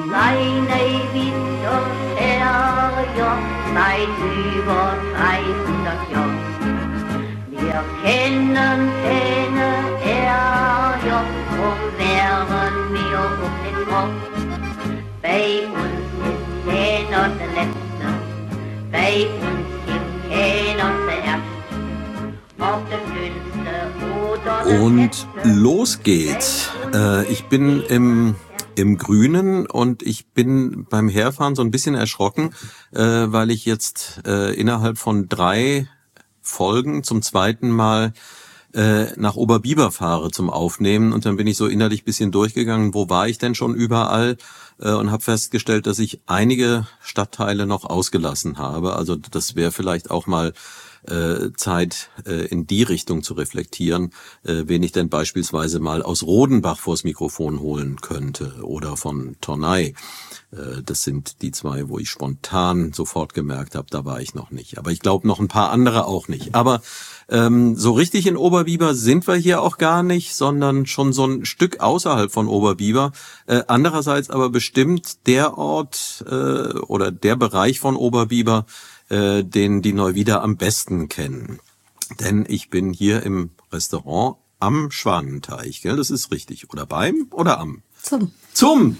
Seine Winterferien seit über 300 Jahren. Wir kennen keine Ärger, drum wären wir auch nicht froh. Bei uns ist keiner der Letzte, bei uns gibt keiner der Erste. Ob der Dünnste oder der Und Letzte. los geht's. Ich bin im Grünen und ich bin beim Herfahren so ein bisschen erschrocken, weil ich jetzt innerhalb von 3 Folgen zum zweiten Mal nach Oberbiber fahre zum Aufnehmen, und dann bin ich so innerlich ein bisschen durchgegangen, wo war ich denn schon überall, und habe festgestellt, dass ich einige Stadtteile noch ausgelassen habe. Also das wäre vielleicht auch mal Zeit, in die Richtung zu reflektieren, wen ich denn beispielsweise mal aus Rodenbach vors Mikrofon holen könnte oder von Tornay. Das sind die 2, wo ich spontan sofort gemerkt habe, da war ich noch nicht. Aber ich glaube noch ein paar andere auch nicht. Aber so richtig in Oberbiber sind wir hier auch gar nicht, sondern schon so ein Stück außerhalb von Oberbiber. Andererseits aber bestimmt der Ort oder der Bereich von Oberbiber, den die Neuwieder am besten kennen. Denn ich bin hier im Restaurant am Schwanenteich, gell? Das ist richtig. Oder beim oder am? Zum!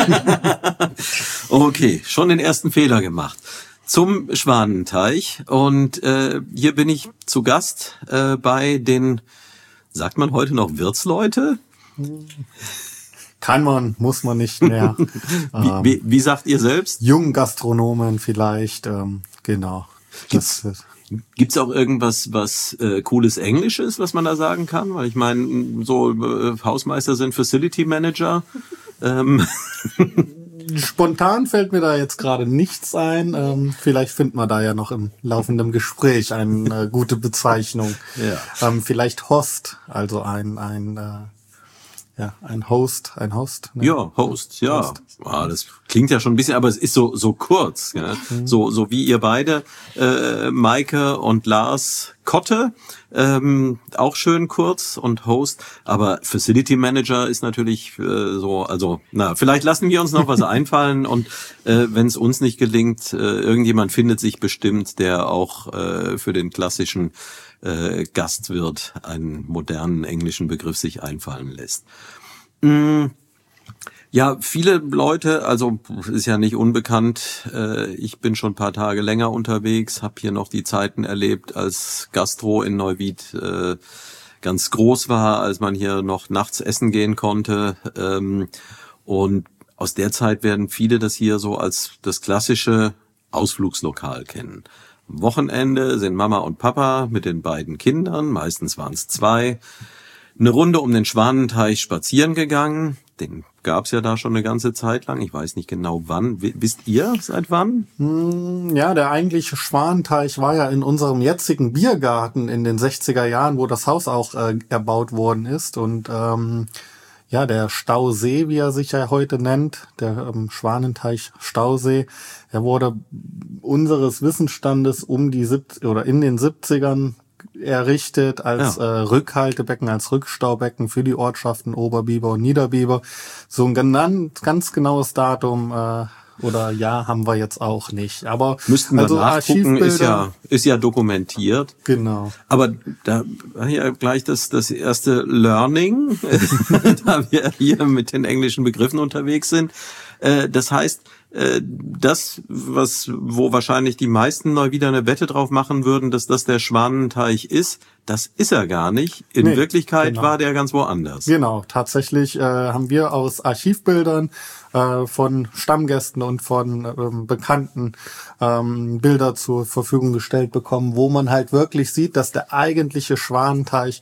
Okay, schon den ersten Fehler gemacht. Zum Schwanenteich. Und hier bin ich zu Gast bei den, sagt man heute noch Wirtsleute? Kann man, muss man nicht mehr. Wie sagt ihr selbst? Jungen Gastronomen vielleicht, genau. Gibt's auch irgendwas, was cooles Englisches, was man da sagen kann? Weil ich meine, so Hausmeister sind Facility Manager. Spontan fällt mir da jetzt gerade nichts ein. Vielleicht finden wir da ja noch im laufenden Gespräch eine gute Bezeichnung. Ja. Vielleicht Host, also ein Host. Ne? Ja, Host, ja. Host. Ah, das klingt ja schon ein bisschen, aber es ist so kurz. Ja? So wie ihr beide, Maike und Lars Kotte, auch schön kurz, und Host. Aber Facility Manager ist natürlich vielleicht lassen wir uns noch was einfallen, und wenn es uns nicht gelingt, irgendjemand findet sich bestimmt, der auch für den klassischen Gastwirt einen modernen englischen Begriff sich einfallen lässt. Ja, viele Leute, also ist ja nicht unbekannt, ich bin schon ein paar Tage länger unterwegs, habe hier noch die Zeiten erlebt, als Gastro in Neuwied ganz groß war, als man hier noch nachts essen gehen konnte, und aus der Zeit werden viele das hier so als das klassische Ausflugslokal kennen. Am Wochenende sind Mama und Papa mit den beiden Kindern, meistens waren es 2, eine Runde um den Schwanenteich spazieren gegangen. Den gab's ja da schon eine ganze Zeit lang. Ich weiß nicht genau wann. Wisst ihr, seit wann? Ja, der eigentliche Schwanenteich war ja in unserem jetzigen Biergarten in den 60er Jahren, wo das Haus auch erbaut worden ist. Und der Stausee, wie er sich ja heute nennt, der Schwanenteich Stausee, er wurde unseres Wissensstandes in den 70ern errichtet als Rückhaltebecken, als Rückstaubecken für die Ortschaften Oberbiber und Niederbiber. So ein ganz genaues Datum oder Jahr haben wir jetzt auch nicht. Aber müssten wir nachgucken, ist ja dokumentiert. Genau. Aber da war ja gleich das erste Learning, da wir hier mit den englischen Begriffen unterwegs sind. Das heißt, das, wo wahrscheinlich die meisten Neuwieder eine Wette drauf machen würden, dass das der Schwanenteich ist, das ist er gar nicht. In Wirklichkeit war der ganz woanders. Genau, tatsächlich haben wir aus Archivbildern von Stammgästen und von Bekannten Bilder zur Verfügung gestellt bekommen, wo man halt wirklich sieht, dass der eigentliche Schwanenteich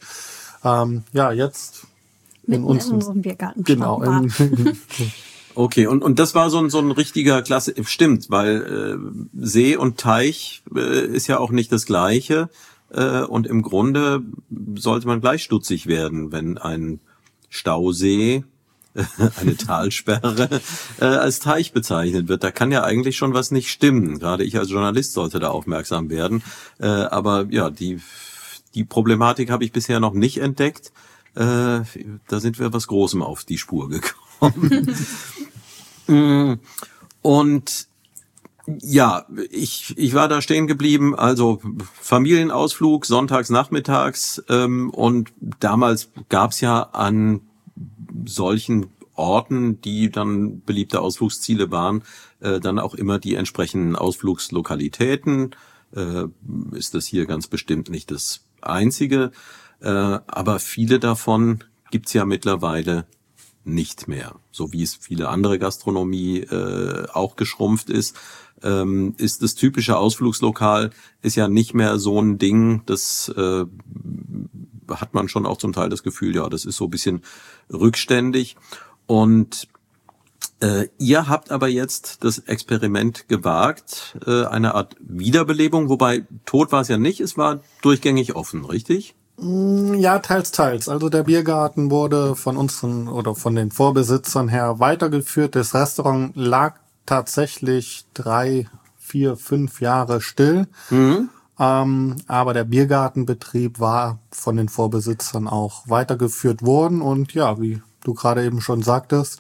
jetzt in unserem Biergarten war. Okay, und das war so ein richtiger Klasse, stimmt, weil See und Teich ist ja auch nicht das Gleiche, und im Grunde sollte man gleich stutzig werden, wenn ein Stausee, eine Talsperre, als Teich bezeichnet wird. Da kann ja eigentlich schon was nicht stimmen. Gerade ich als Journalist sollte da aufmerksam werden. Aber ja, die Problematik habe ich bisher noch nicht entdeckt. Da sind wir was Großem auf die Spur gekommen. Und ja, ich war da stehen geblieben, also Familienausflug, sonntags, nachmittags, und damals gab's ja an solchen Orten, die dann beliebte Ausflugsziele waren, dann auch immer die entsprechenden Ausflugslokalitäten. Ist das hier ganz bestimmt nicht das einzige, aber viele davon gibt's ja mittlerweile nicht mehr. So wie es viele andere Gastronomie auch geschrumpft ist das typische Ausflugslokal ist ja nicht mehr so ein Ding, das hat man schon auch zum Teil das Gefühl, ja, das ist so ein bisschen rückständig. Und ihr habt aber jetzt das Experiment gewagt, eine Art Wiederbelebung, wobei tot war es ja nicht, es war durchgängig offen, richtig? Ja, teils, teils. Also der Biergarten wurde von unseren oder von den Vorbesitzern her weitergeführt. Das Restaurant lag tatsächlich 3, 4, 5 Jahre still. Aber der Biergartenbetrieb war von den Vorbesitzern auch weitergeführt worden. Und ja, wie du gerade eben schon sagtest,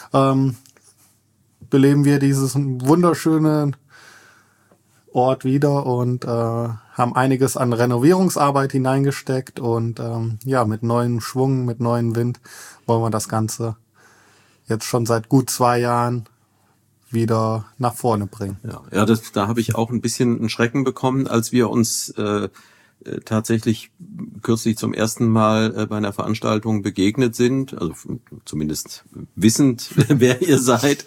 beleben wir dieses wunderschöne Ort wieder und haben einiges an Renovierungsarbeit hineingesteckt und ja, mit neuem Schwung, mit neuem Wind wollen wir das Ganze jetzt schon seit gut 2 Jahren wieder nach vorne bringen. Ja, da habe ich auch ein bisschen einen Schrecken bekommen, als wir uns tatsächlich kürzlich zum ersten Mal bei einer Veranstaltung begegnet sind, also zumindest wissend, wer ihr seid.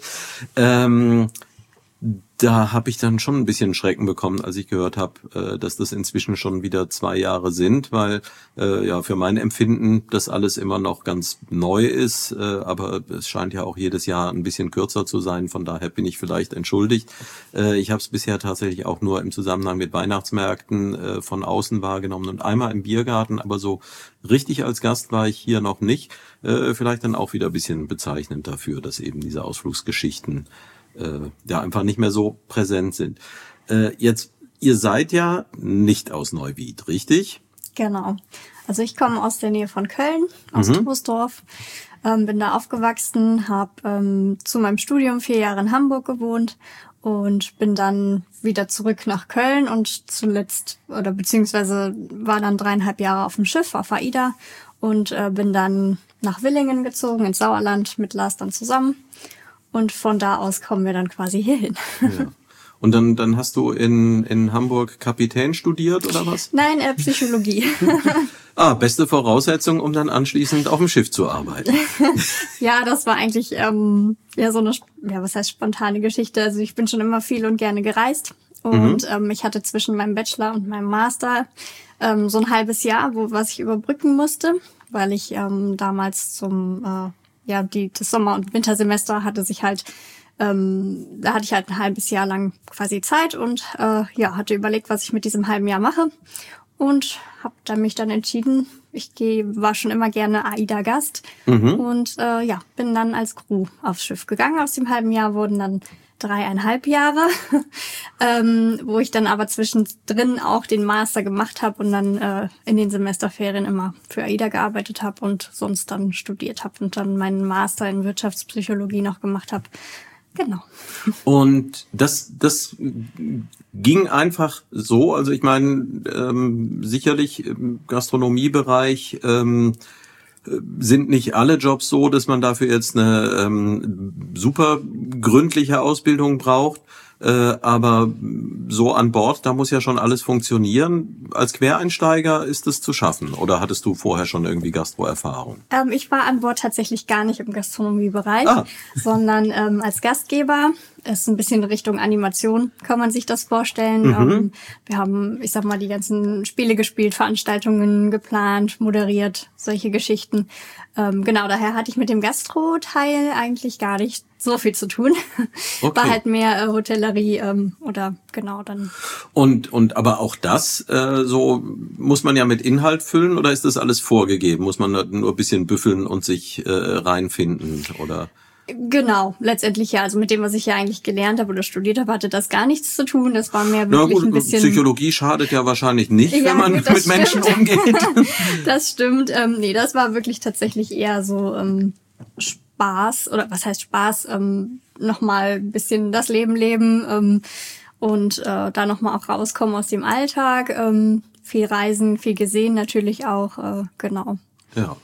Da habe ich dann schon ein bisschen Schrecken bekommen, als ich gehört habe, dass das inzwischen schon wieder 2 Jahre sind, weil ja für mein Empfinden das alles immer noch ganz neu ist, aber es scheint ja auch jedes Jahr ein bisschen kürzer zu sein, von daher bin ich vielleicht entschuldigt. Ich habe es bisher tatsächlich auch nur im Zusammenhang mit Weihnachtsmärkten von außen wahrgenommen und einmal im Biergarten, aber so richtig als Gast war ich hier noch nicht. Vielleicht dann auch wieder ein bisschen bezeichnend dafür, dass eben diese Ausflugsgeschichten ja einfach nicht mehr so präsent sind. Jetzt, ihr seid ja nicht aus Neuwied, richtig? Genau. Also ich komme aus der Nähe von Köln, aus Troisdorf, bin da aufgewachsen, habe zu meinem Studium 4 Jahre in Hamburg gewohnt und bin dann wieder zurück nach Köln und zuletzt, oder beziehungsweise war dann 3,5 Jahre auf dem Schiff, auf AIDA und bin dann nach Willingen gezogen, ins Sauerland, mit Lars dann zusammen. Und von da aus kommen wir dann quasi hierhin. Ja. Und dann hast du in Hamburg Kapitän studiert oder was? Nein, Psychologie. Beste Voraussetzung, um dann anschließend auf dem Schiff zu arbeiten. Ja, das war eigentlich ja so eine, ja, was heißt spontane Geschichte. Also ich bin schon immer viel und gerne gereist. Und ich hatte zwischen meinem Bachelor und meinem Master so ein halbes Jahr, was ich überbrücken musste, weil ich damals zum das Sommer- und Wintersemester hatte sich halt, da hatte ich halt ein halbes Jahr lang quasi Zeit und hatte überlegt, was ich mit diesem halben Jahr mache und habe dann mich dann entschieden, war schon immer gerne AIDA-Gast und bin dann als Crew aufs Schiff gegangen. Aus dem halben Jahr wurden dann 3,5 Jahre, wo ich dann aber zwischendrin auch den Master gemacht habe und dann in den Semesterferien immer für AIDA gearbeitet habe und sonst dann studiert habe und dann meinen Master in Wirtschaftspsychologie noch gemacht habe. Genau. Und das ging einfach so, also ich meine, sicherlich im Gastronomiebereich sind nicht alle Jobs so, dass man dafür jetzt eine super gründliche Ausbildung braucht, aber so an Bord, da muss ja schon alles funktionieren. Als Quereinsteiger ist es zu schaffen oder hattest du vorher schon irgendwie Gastro-Erfahrung? Ich war an Bord tatsächlich gar nicht im Gastronomiebereich, sondern als Gastgeber. Das ist ein bisschen in Richtung Animation, kann man sich das vorstellen. Wir haben, ich sag mal, die ganzen Spiele gespielt, Veranstaltungen geplant, moderiert, solche Geschichten. Genau, daher hatte ich mit dem Gastro-Teil eigentlich gar nicht so viel zu tun. Okay. War halt mehr Hotellerie oder genau dann. Und aber auch das, so muss man ja mit Inhalt füllen oder ist das alles vorgegeben? Muss man nur ein bisschen büffeln und sich reinfinden oder? Genau, letztendlich ja. Also mit dem, was ich ja eigentlich gelernt habe oder studiert habe, hatte das gar nichts zu tun. Das war mehr wirklich ein bisschen... Psychologie schadet ja wahrscheinlich nicht, wenn man mit Menschen umgeht. Das stimmt. Nee, das war wirklich tatsächlich eher so Spaß, oder was heißt Spaß, nochmal ein bisschen das Leben leben und da nochmal auch rauskommen aus dem Alltag. Viel reisen, viel gesehen natürlich auch, genau. Ja.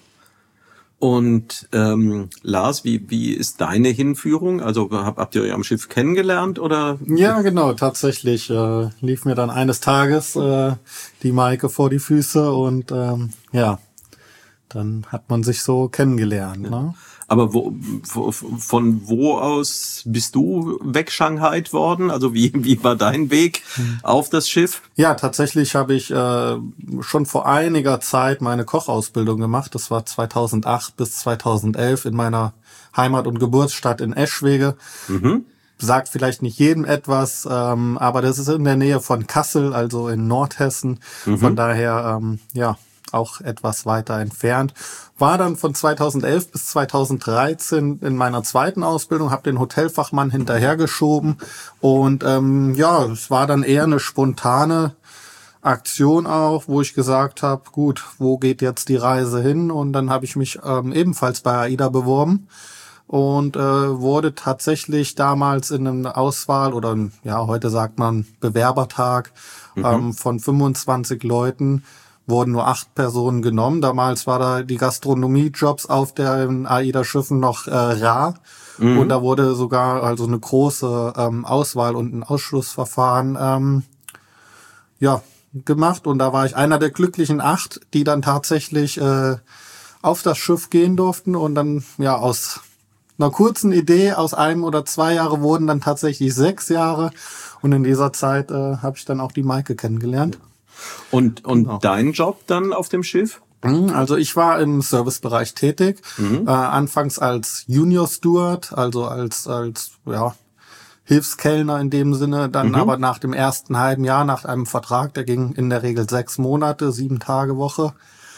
Und Lars, wie ist deine Hinführung? Also habt ihr euch am Schiff kennengelernt oder? Ja, genau, tatsächlich lief mir dann eines Tages die Maike vor die Füße und ja, dann hat man sich so kennengelernt. Ja. Ne? Aber von wo aus bist du wegschanghait worden? Also wie war dein Weg auf das Schiff? Ja, tatsächlich habe ich schon vor einiger Zeit meine Kochausbildung gemacht. Das war 2008 bis 2011 in meiner Heimat- und Geburtsstadt in Eschwege. Sagt vielleicht nicht jedem etwas, aber das ist in der Nähe von Kassel, also in Nordhessen. Von daher, ja, auch etwas weiter entfernt. War dann von 2011 bis 2013 in meiner zweiten Ausbildung, habe den Hotelfachmann hinterhergeschoben und ja, es war dann eher eine spontane Aktion auch, wo ich gesagt habe, gut, wo geht jetzt die Reise hin? Und dann habe ich mich ebenfalls bei AIDA beworben und wurde tatsächlich damals in einer Auswahl oder ja, heute sagt man Bewerbertag von 25 Leuten wurden nur 8 Personen genommen. Damals war da die Gastronomiejobs auf den AIDA-Schiffen noch rar. Und da wurde sogar also eine große Auswahl und ein Ausschlussverfahren ja gemacht. Und da war ich einer der glücklichen 8, die dann tatsächlich auf das Schiff gehen durften. Und dann ja aus einer kurzen Idee, aus 1 oder 2 Jahre wurden dann tatsächlich 6 Jahre. Und in dieser Zeit habe ich dann auch die Maike kennengelernt. Und dein Job dann auf dem Schiff? Also ich war im Servicebereich tätig, anfangs als Junior Steward, also als ja Hilfskellner in dem Sinne, dann aber nach dem ersten halben Jahr, nach einem Vertrag, der ging in der Regel 6 Monate, 7 Tage Woche,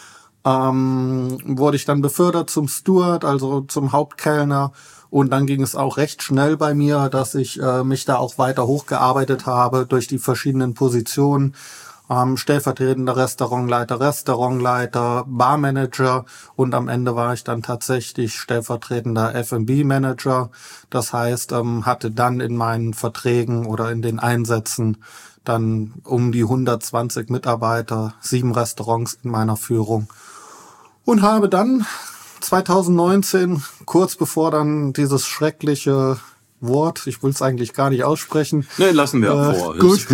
wurde ich dann befördert zum Steward, also zum Hauptkellner. Und dann ging es auch recht schnell bei mir, dass ich mich da auch weiter hochgearbeitet habe durch die verschiedenen Positionen. Stellvertretender Restaurantleiter, Barmanager und am Ende war ich dann tatsächlich stellvertretender F&B-Manager. Das heißt, hatte dann in meinen Verträgen oder in den Einsätzen dann um die 120 Mitarbeiter, 7 Restaurants in meiner Führung und habe dann 2019, kurz bevor dann dieses schreckliche Wort, ich will es eigentlich gar nicht aussprechen. Nee, lassen wir vor. Gut.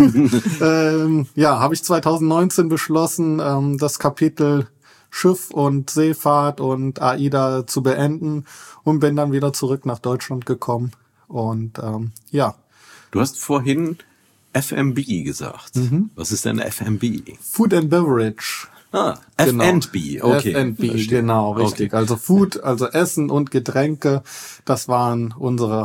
Ja, habe ich 2019 beschlossen, das Kapitel Schiff und Seefahrt und AIDA zu beenden und bin dann wieder zurück nach Deutschland gekommen. Und ja. Du hast vorhin F&B gesagt. Was ist denn F&B? Food and Beverage. Genau. F&B, okay. F&B, genau, richtig. Okay. Also Food, also Essen und Getränke, das waren unsere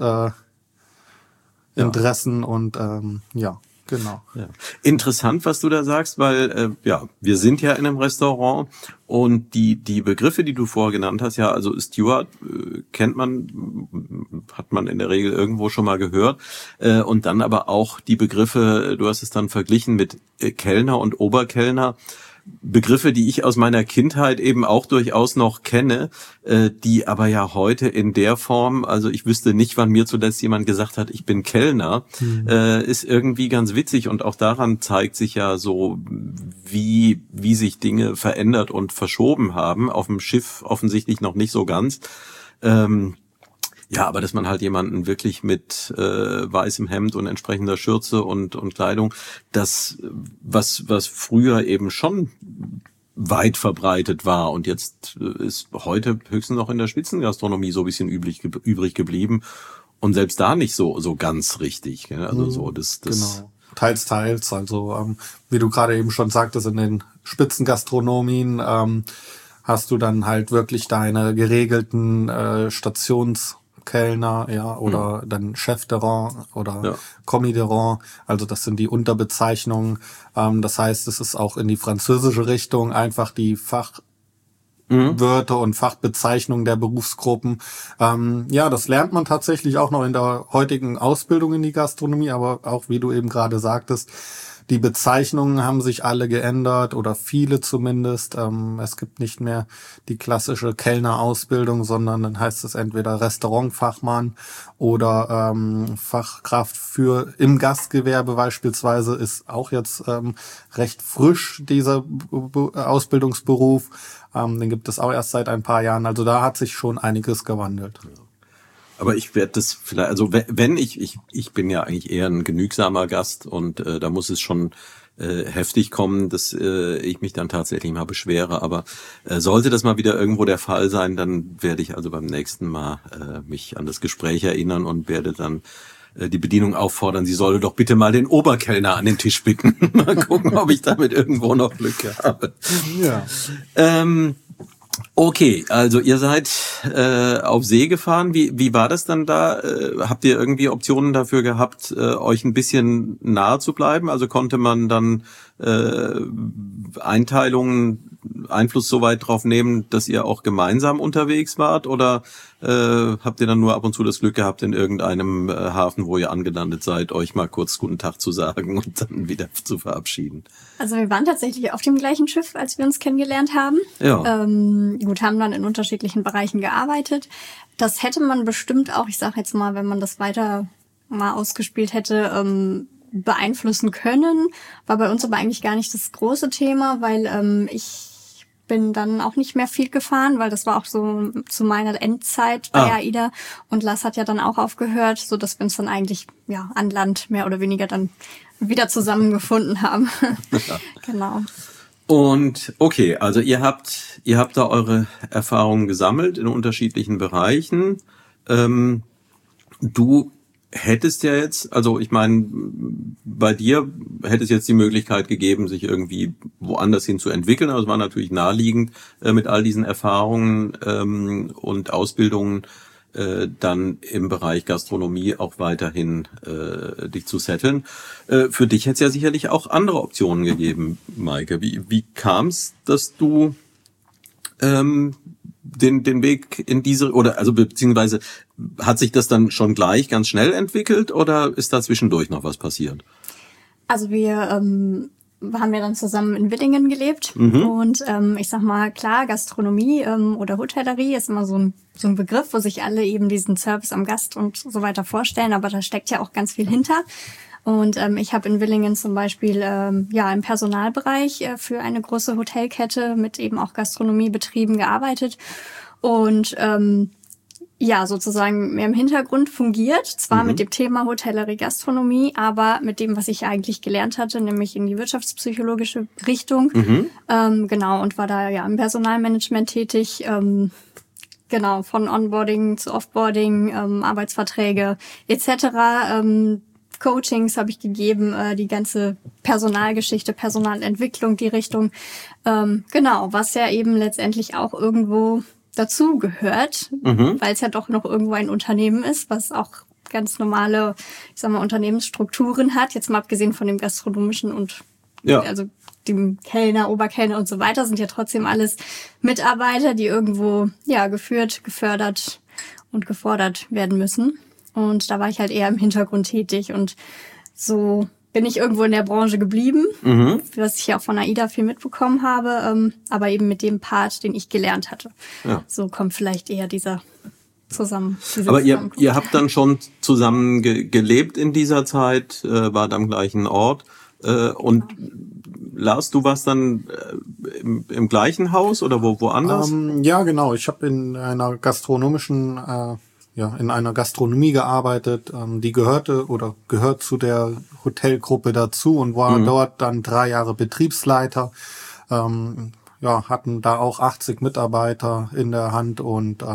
Hauptinteressen und ja, genau. Ja. Interessant, was du da sagst, weil ja, wir sind ja in einem Restaurant und die Begriffe, die du vorher genannt hast, ja, also Steward kennt man, hat man in der Regel irgendwo schon mal gehört und dann aber auch die Begriffe, du hast es dann verglichen mit Kellner und Oberkellner, Begriffe, die ich aus meiner Kindheit eben auch durchaus noch kenne, die aber ja heute in der Form, also ich wüsste nicht, wann mir zuletzt jemand gesagt hat, ich bin Kellner, ist irgendwie ganz witzig und auch daran zeigt sich ja so, wie sich Dinge verändert und verschoben haben. Auf dem Schiff offensichtlich noch nicht so ganz. Ja, aber dass man halt jemanden wirklich mit weißem Hemd und entsprechender Schürze und Kleidung, das, was früher eben schon weit verbreitet war und jetzt ist heute höchstens noch in der Spitzengastronomie so ein bisschen übrig geblieben und selbst da nicht so ganz richtig. Gell? Also so das genau. Teils. Also wie du gerade eben schon sagtest, in den Spitzengastronomien hast du dann halt wirklich deine geregelten Stationskellner, ja, oder dann Chef de Rang oder Commis de Rang. Also das sind die Unterbezeichnungen. Das heißt, es ist auch in die französische Richtung einfach die Fachwörter und Fachbezeichnungen der Berufsgruppen. Ja, das lernt man tatsächlich auch noch in der heutigen Ausbildung in die Gastronomie, aber auch, wie du eben gerade sagtest, Die Bezeichnungen haben sich alle geändert oder viele zumindest. Es gibt nicht mehr die klassische Kellnerausbildung, sondern dann heißt es entweder Restaurantfachmann oder Fachkraft für im Gastgewerbe beispielsweise ist auch jetzt recht frisch dieser Ausbildungsberuf. Den gibt es auch erst seit ein paar Jahren. Also da hat sich schon einiges gewandelt. Aber ich werde das vielleicht, also wenn ich bin ja eigentlich eher ein genügsamer Gast und da muss es schon heftig kommen, dass ich mich dann tatsächlich mal beschwere. Aber sollte das mal wieder irgendwo der Fall sein, dann werde ich also beim nächsten Mal mich an das Gespräch erinnern und werde dann die Bedienung auffordern, sie solle doch bitte mal den Oberkellner an den Tisch bitten. Mal gucken, ob ich damit irgendwo noch Glück habe. Ja. Okay, also ihr seid auf See gefahren. Wie war das dann da? Habt ihr irgendwie Optionen dafür gehabt, euch ein bisschen nahe zu bleiben? Also konnte man dann Einteilungen, Einfluss so weit drauf nehmen, dass ihr auch gemeinsam unterwegs wart? Oder habt ihr dann nur ab und zu das Glück gehabt, in irgendeinem Hafen, wo ihr angelandet seid, euch mal kurz guten Tag zu sagen und dann wieder zu verabschieden? Also wir waren tatsächlich auf dem gleichen Schiff, als wir uns kennengelernt haben. Ja. Gut, haben dann in unterschiedlichen Bereichen gearbeitet. Das hätte man bestimmt auch, ich sage jetzt mal, wenn man das weiter mal ausgespielt hätte, beeinflussen können. War bei uns aber eigentlich gar nicht das große Thema, weil ich bin dann auch nicht mehr viel gefahren, weil das war auch so zu meiner Endzeit bei AIDA und Lars hat ja dann auch aufgehört, so dass wir uns dann eigentlich ja an Land mehr oder weniger dann wieder zusammengefunden haben. Ja. Genau. Und okay, also ihr habt da eure Erfahrungen gesammelt in unterschiedlichen Bereichen. Du hättest ja jetzt, also ich meine, bei dir hätte es jetzt die Möglichkeit gegeben, sich irgendwie woanders hin zu entwickeln. Aber es war natürlich naheliegend, mit all diesen Erfahrungen und Ausbildungen dann im Bereich Gastronomie auch weiterhin dich zu setteln. Für dich hätte es ja sicherlich auch andere Optionen gegeben, Maike. Wie kam es, dass du den Weg in diese, oder also beziehungsweise hat sich das dann schon gleich ganz schnell entwickelt oder ist da zwischendurch noch was passiert? Also wir haben ja dann zusammen in Willingen gelebt und ich sag mal, klar, Gastronomie oder Hotellerie ist immer so ein Begriff, wo sich alle eben diesen Service am Gast und so weiter vorstellen, aber da steckt ja auch ganz viel hinter. Und ich habe in Willingen zum Beispiel im Personalbereich für eine große Hotelkette mit eben auch Gastronomiebetrieben gearbeitet und sozusagen mehr im Hintergrund fungiert, zwar mit dem Thema Hotellerie, Gastronomie, aber mit dem, was ich eigentlich gelernt hatte, nämlich in die wirtschaftspsychologische Richtung. Genau, und war da ja im Personalmanagement tätig, genau, von Onboarding zu Offboarding, Arbeitsverträge etc., Coachings habe ich gegeben, die ganze Personalgeschichte, Personalentwicklung, die Richtung. Genau, was ja eben letztendlich auch irgendwo dazu gehört, weil es ja doch noch irgendwo ein Unternehmen ist, was auch ganz normale, ich sag mal, Unternehmensstrukturen hat. Jetzt mal abgesehen von dem gastronomischen und also dem Kellner, Oberkellner und so weiter, sind ja trotzdem alles Mitarbeiter, die irgendwo geführt, gefördert und gefordert werden müssen. Und da war ich halt eher im Hintergrund tätig und so bin ich irgendwo in der Branche geblieben, was ich ja auch von AIDA viel mitbekommen habe, aber eben mit dem Part, den ich gelernt hatte. Ja. So kommt vielleicht eher dieser Aber ihr habt dann schon zusammen gelebt in dieser Zeit, wart am gleichen Ort und Lars, du warst dann im gleichen Haus oder woanders? Ja, genau. Ich habe in einer gastronomischen in einer Gastronomie gearbeitet, die gehört zu der Hotelgruppe dazu und war dort dann 3 Jahre Betriebsleiter, hatten da auch 80 Mitarbeiter in der Hand und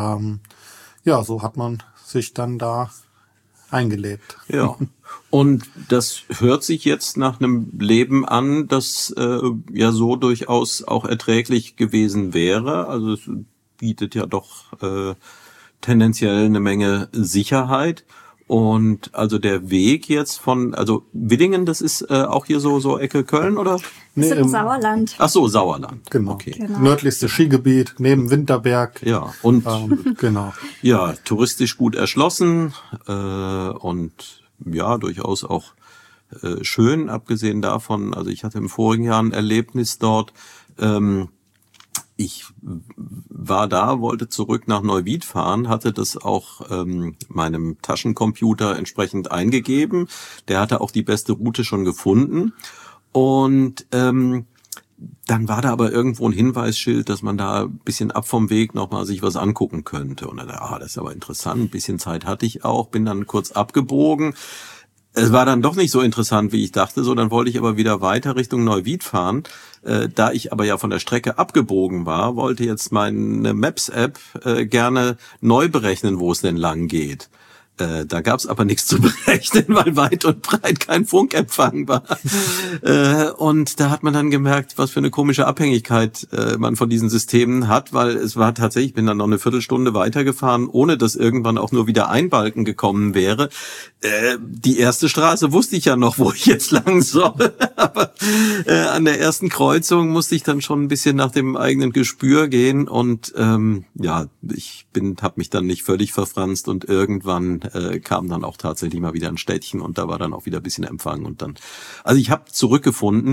so hat man sich dann da eingelebt. Ja. Und das hört sich jetzt nach einem Leben an, das so durchaus auch erträglich gewesen wäre. Also es bietet ja doch tendenziell eine Menge Sicherheit. Und also der Weg jetzt also Willingen, das ist auch hier so Ecke Köln, oder? Nee, das ist im Sauerland. Ach so, Sauerland. Genau. Okay. Genau. Nördlichste Skigebiet, neben Winterberg. Ja, und genau. Ja, touristisch gut erschlossen und ja, durchaus auch schön, abgesehen davon, also ich hatte im vorigen Jahr ein Erlebnis dort. Ich war da, wollte zurück nach Neuwied fahren, hatte das auch meinem Taschencomputer entsprechend eingegeben. Der hatte auch die beste Route schon gefunden. Und dann war da aber irgendwo ein Hinweisschild, dass man da ein bisschen ab vom Weg nochmal sich was angucken könnte. Und dann dachte ich, das ist aber interessant, ein bisschen Zeit hatte ich auch, bin dann kurz abgebogen. Es war dann doch nicht so interessant, wie ich dachte, so dann wollte ich aber wieder weiter Richtung Neuwied fahren. Da ich aber ja von der Strecke abgebogen war, wollte jetzt meine Maps-App gerne neu berechnen, wo es denn lang geht. Da gab's aber nichts zu berechnen, weil weit und breit kein Funkempfang war. Und da hat man dann gemerkt, was für eine komische Abhängigkeit man von diesen Systemen hat, weil es war tatsächlich, ich bin dann noch eine Viertelstunde weitergefahren, ohne dass irgendwann auch nur wieder ein Balken gekommen wäre. Die erste Straße wusste ich ja noch, wo ich jetzt lang soll. Aber an der ersten Kreuzung musste ich dann schon ein bisschen nach dem eigenen Gespür gehen und ich habe mich dann nicht völlig verfranst und irgendwann kam dann auch tatsächlich mal wieder ein Städtchen und da war dann auch wieder ein bisschen Empfang und dann, also ich habe zurückgefunden.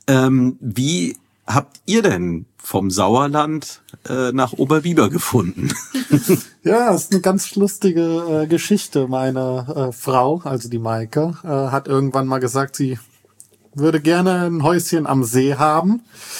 Wie habt ihr denn vom Sauerland nach Oberbiber gefunden? Ja, ist eine ganz lustige Geschichte. Meine Frau, also die Maike, hat irgendwann mal gesagt, sie würde gerne ein Häuschen am See haben.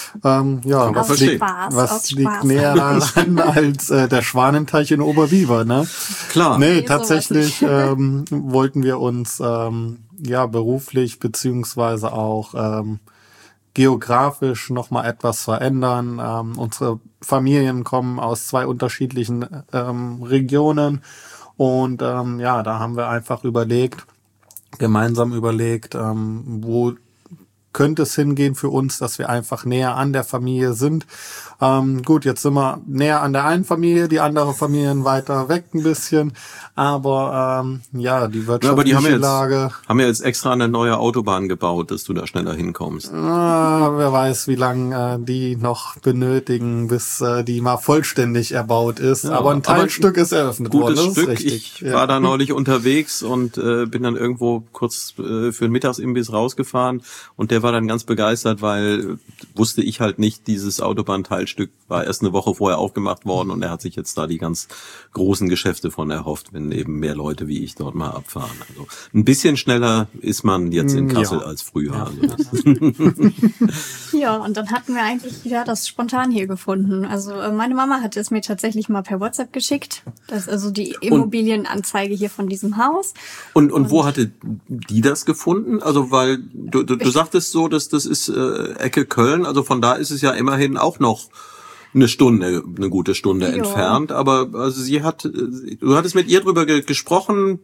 Was liegt näher daran als der Schwanenteich in Oberbiber, ne? Klar. Nee, tatsächlich wollten wir uns beruflich beziehungsweise auch geografisch noch mal etwas verändern. Unsere Familien kommen aus 2 unterschiedlichen Regionen und da haben wir einfach gemeinsam überlegt, wo könnte es hingehen für uns, dass wir einfach näher an der Familie sind. Gut, jetzt sind wir näher an der einen Familie, die andere Familien weiter weg ein bisschen, aber die wirtschaftliche Lage. Haben ja jetzt extra eine neue Autobahn gebaut, dass du da schneller hinkommst. Wer weiß, wie lange die noch benötigen, bis die mal vollständig erbaut ist. Ja, aber ein Teilstück ist eröffnet worden. Gutes Stück. Ich war da neulich unterwegs und bin dann irgendwo kurz für einen Mittagsimbiss rausgefahren und der war dann ganz begeistert, weil wusste ich halt nicht, dieses Autobahnteilstück war erst eine Woche vorher aufgemacht worden und er hat sich jetzt da die ganz großen Geschäfte von erhofft, wenn eben mehr Leute wie ich dort mal abfahren. Also ein bisschen schneller ist man jetzt in Kassel als früher. Ja. Also Ja, und dann hatten wir eigentlich das spontan hier gefunden. Also meine Mama hat es mir tatsächlich mal per WhatsApp geschickt. Das ist also die Immobilienanzeige hier von diesem Haus. Und wo hatte die das gefunden? Also weil du sagtest so, dass das ist Ecke Köln, also von da ist es ja immerhin auch noch eine gute Stunde entfernt. Aber also du hattest mit ihr drüber gesprochen,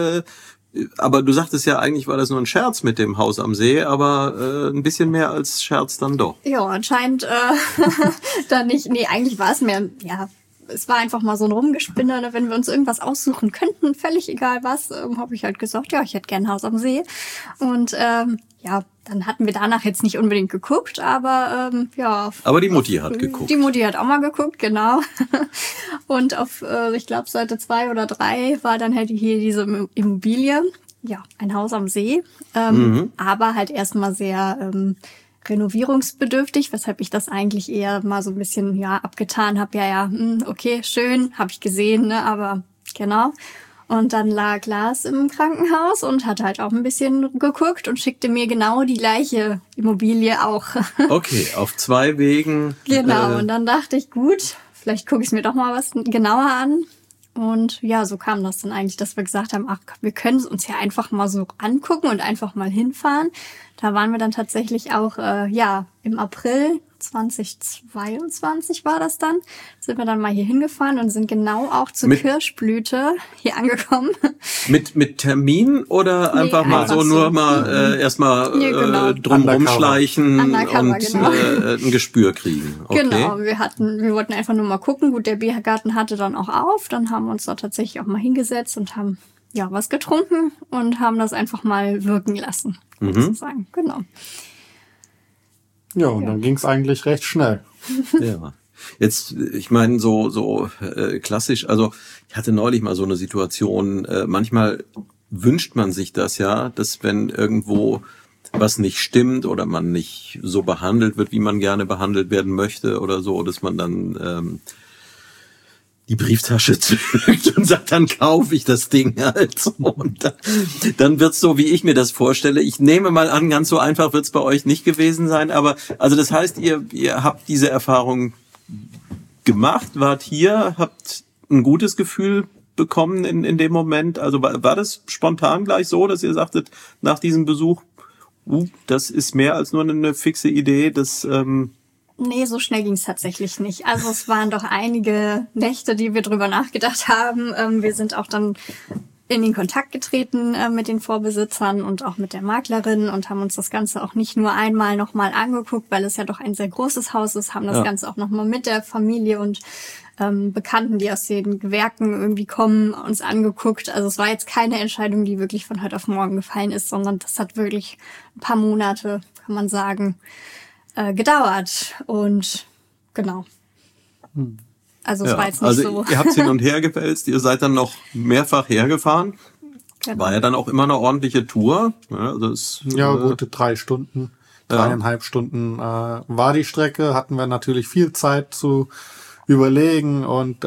aber du sagtest ja, eigentlich war das nur ein Scherz mit dem Haus am See, aber ein bisschen mehr als Scherz dann doch. Ja, anscheinend dann nicht. Nee, eigentlich war es mehr, es war einfach mal so ein Rumgespinne, wenn wir uns irgendwas aussuchen könnten, völlig egal was, habe ich halt gesagt, ich hätte gern ein Haus am See. Und dann hatten wir danach jetzt nicht unbedingt geguckt, aber Aber die Mutti hat geguckt. Die Mutti hat auch mal geguckt, genau. Und auf, ich glaube, Seite 2 oder 3 war dann halt hier diese Immobilie. Ja, ein Haus am See, aber halt erstmal sehr renovierungsbedürftig, weshalb ich das eigentlich eher mal so ein bisschen abgetan habe. Okay, schön, habe ich gesehen, ne, aber genau. Und dann lag Lars im Krankenhaus und hat halt auch ein bisschen geguckt und schickte mir genau die gleiche Immobilie auch. Okay, auf 2 Wegen. Genau, und dann dachte ich, gut, vielleicht gucke ich mir doch mal was genauer an. Und ja, so kam das dann eigentlich, dass wir gesagt haben, wir können es uns ja einfach mal so angucken und einfach mal hinfahren. Da waren wir dann tatsächlich auch, im April 2022 war das dann, sind wir dann mal hier hingefahren und sind genau auch zur Kirschblüte hier angekommen. Mit Termin oder einfach mal so nur mal erstmal drum rumschleichen und ein Gespür kriegen? Okay. Genau, wir wollten einfach nur mal gucken. Gut, der Biergarten hatte dann auch auf, dann haben wir uns da tatsächlich auch mal hingesetzt und haben was getrunken und haben das einfach mal wirken lassen, sozusagen. Genau. Ja, und dann ging's eigentlich recht schnell. Ja. Jetzt, ich meine, so klassisch, also ich hatte neulich mal so eine Situation, manchmal wünscht man sich das ja, dass wenn irgendwo was nicht stimmt oder man nicht so behandelt wird, wie man gerne behandelt werden möchte oder so, dass man dann die Brieftasche zückt und sagt, dann kaufe ich das Ding halt. Und dann wird's so, wie ich mir das vorstelle. Ich nehme mal an, ganz so einfach wird's bei euch nicht gewesen sein. Aber also das heißt, ihr habt diese Erfahrung gemacht, wart hier, habt ein gutes Gefühl bekommen in dem Moment. Also war das spontan gleich so, dass ihr sagtet, nach diesem Besuch, das ist mehr als nur eine fixe Idee, das Nee, so schnell ging es tatsächlich nicht. Also es waren doch einige Nächte, die wir drüber nachgedacht haben. Wir sind auch dann in den Kontakt getreten mit den Vorbesitzern und auch mit der Maklerin und haben uns das Ganze auch nicht nur einmal nochmal angeguckt, weil es ja doch ein sehr großes Haus ist, haben das Ganze auch nochmal mit der Familie und Bekannten, die aus den Gewerken irgendwie kommen, uns angeguckt. Also es war jetzt keine Entscheidung, die wirklich von heute auf morgen gefallen ist, sondern das hat wirklich ein paar Monate, kann man sagen, gedauert. Und genau. Also es war jetzt nicht so. Ihr habt hin und her gewälzt, ihr seid dann noch mehrfach hergefahren. Genau. War ja dann auch immer eine ordentliche Tour. Ja, gute 3 Stunden, 3,5 Stunden war die Strecke. Hatten wir natürlich viel Zeit zu überlegen und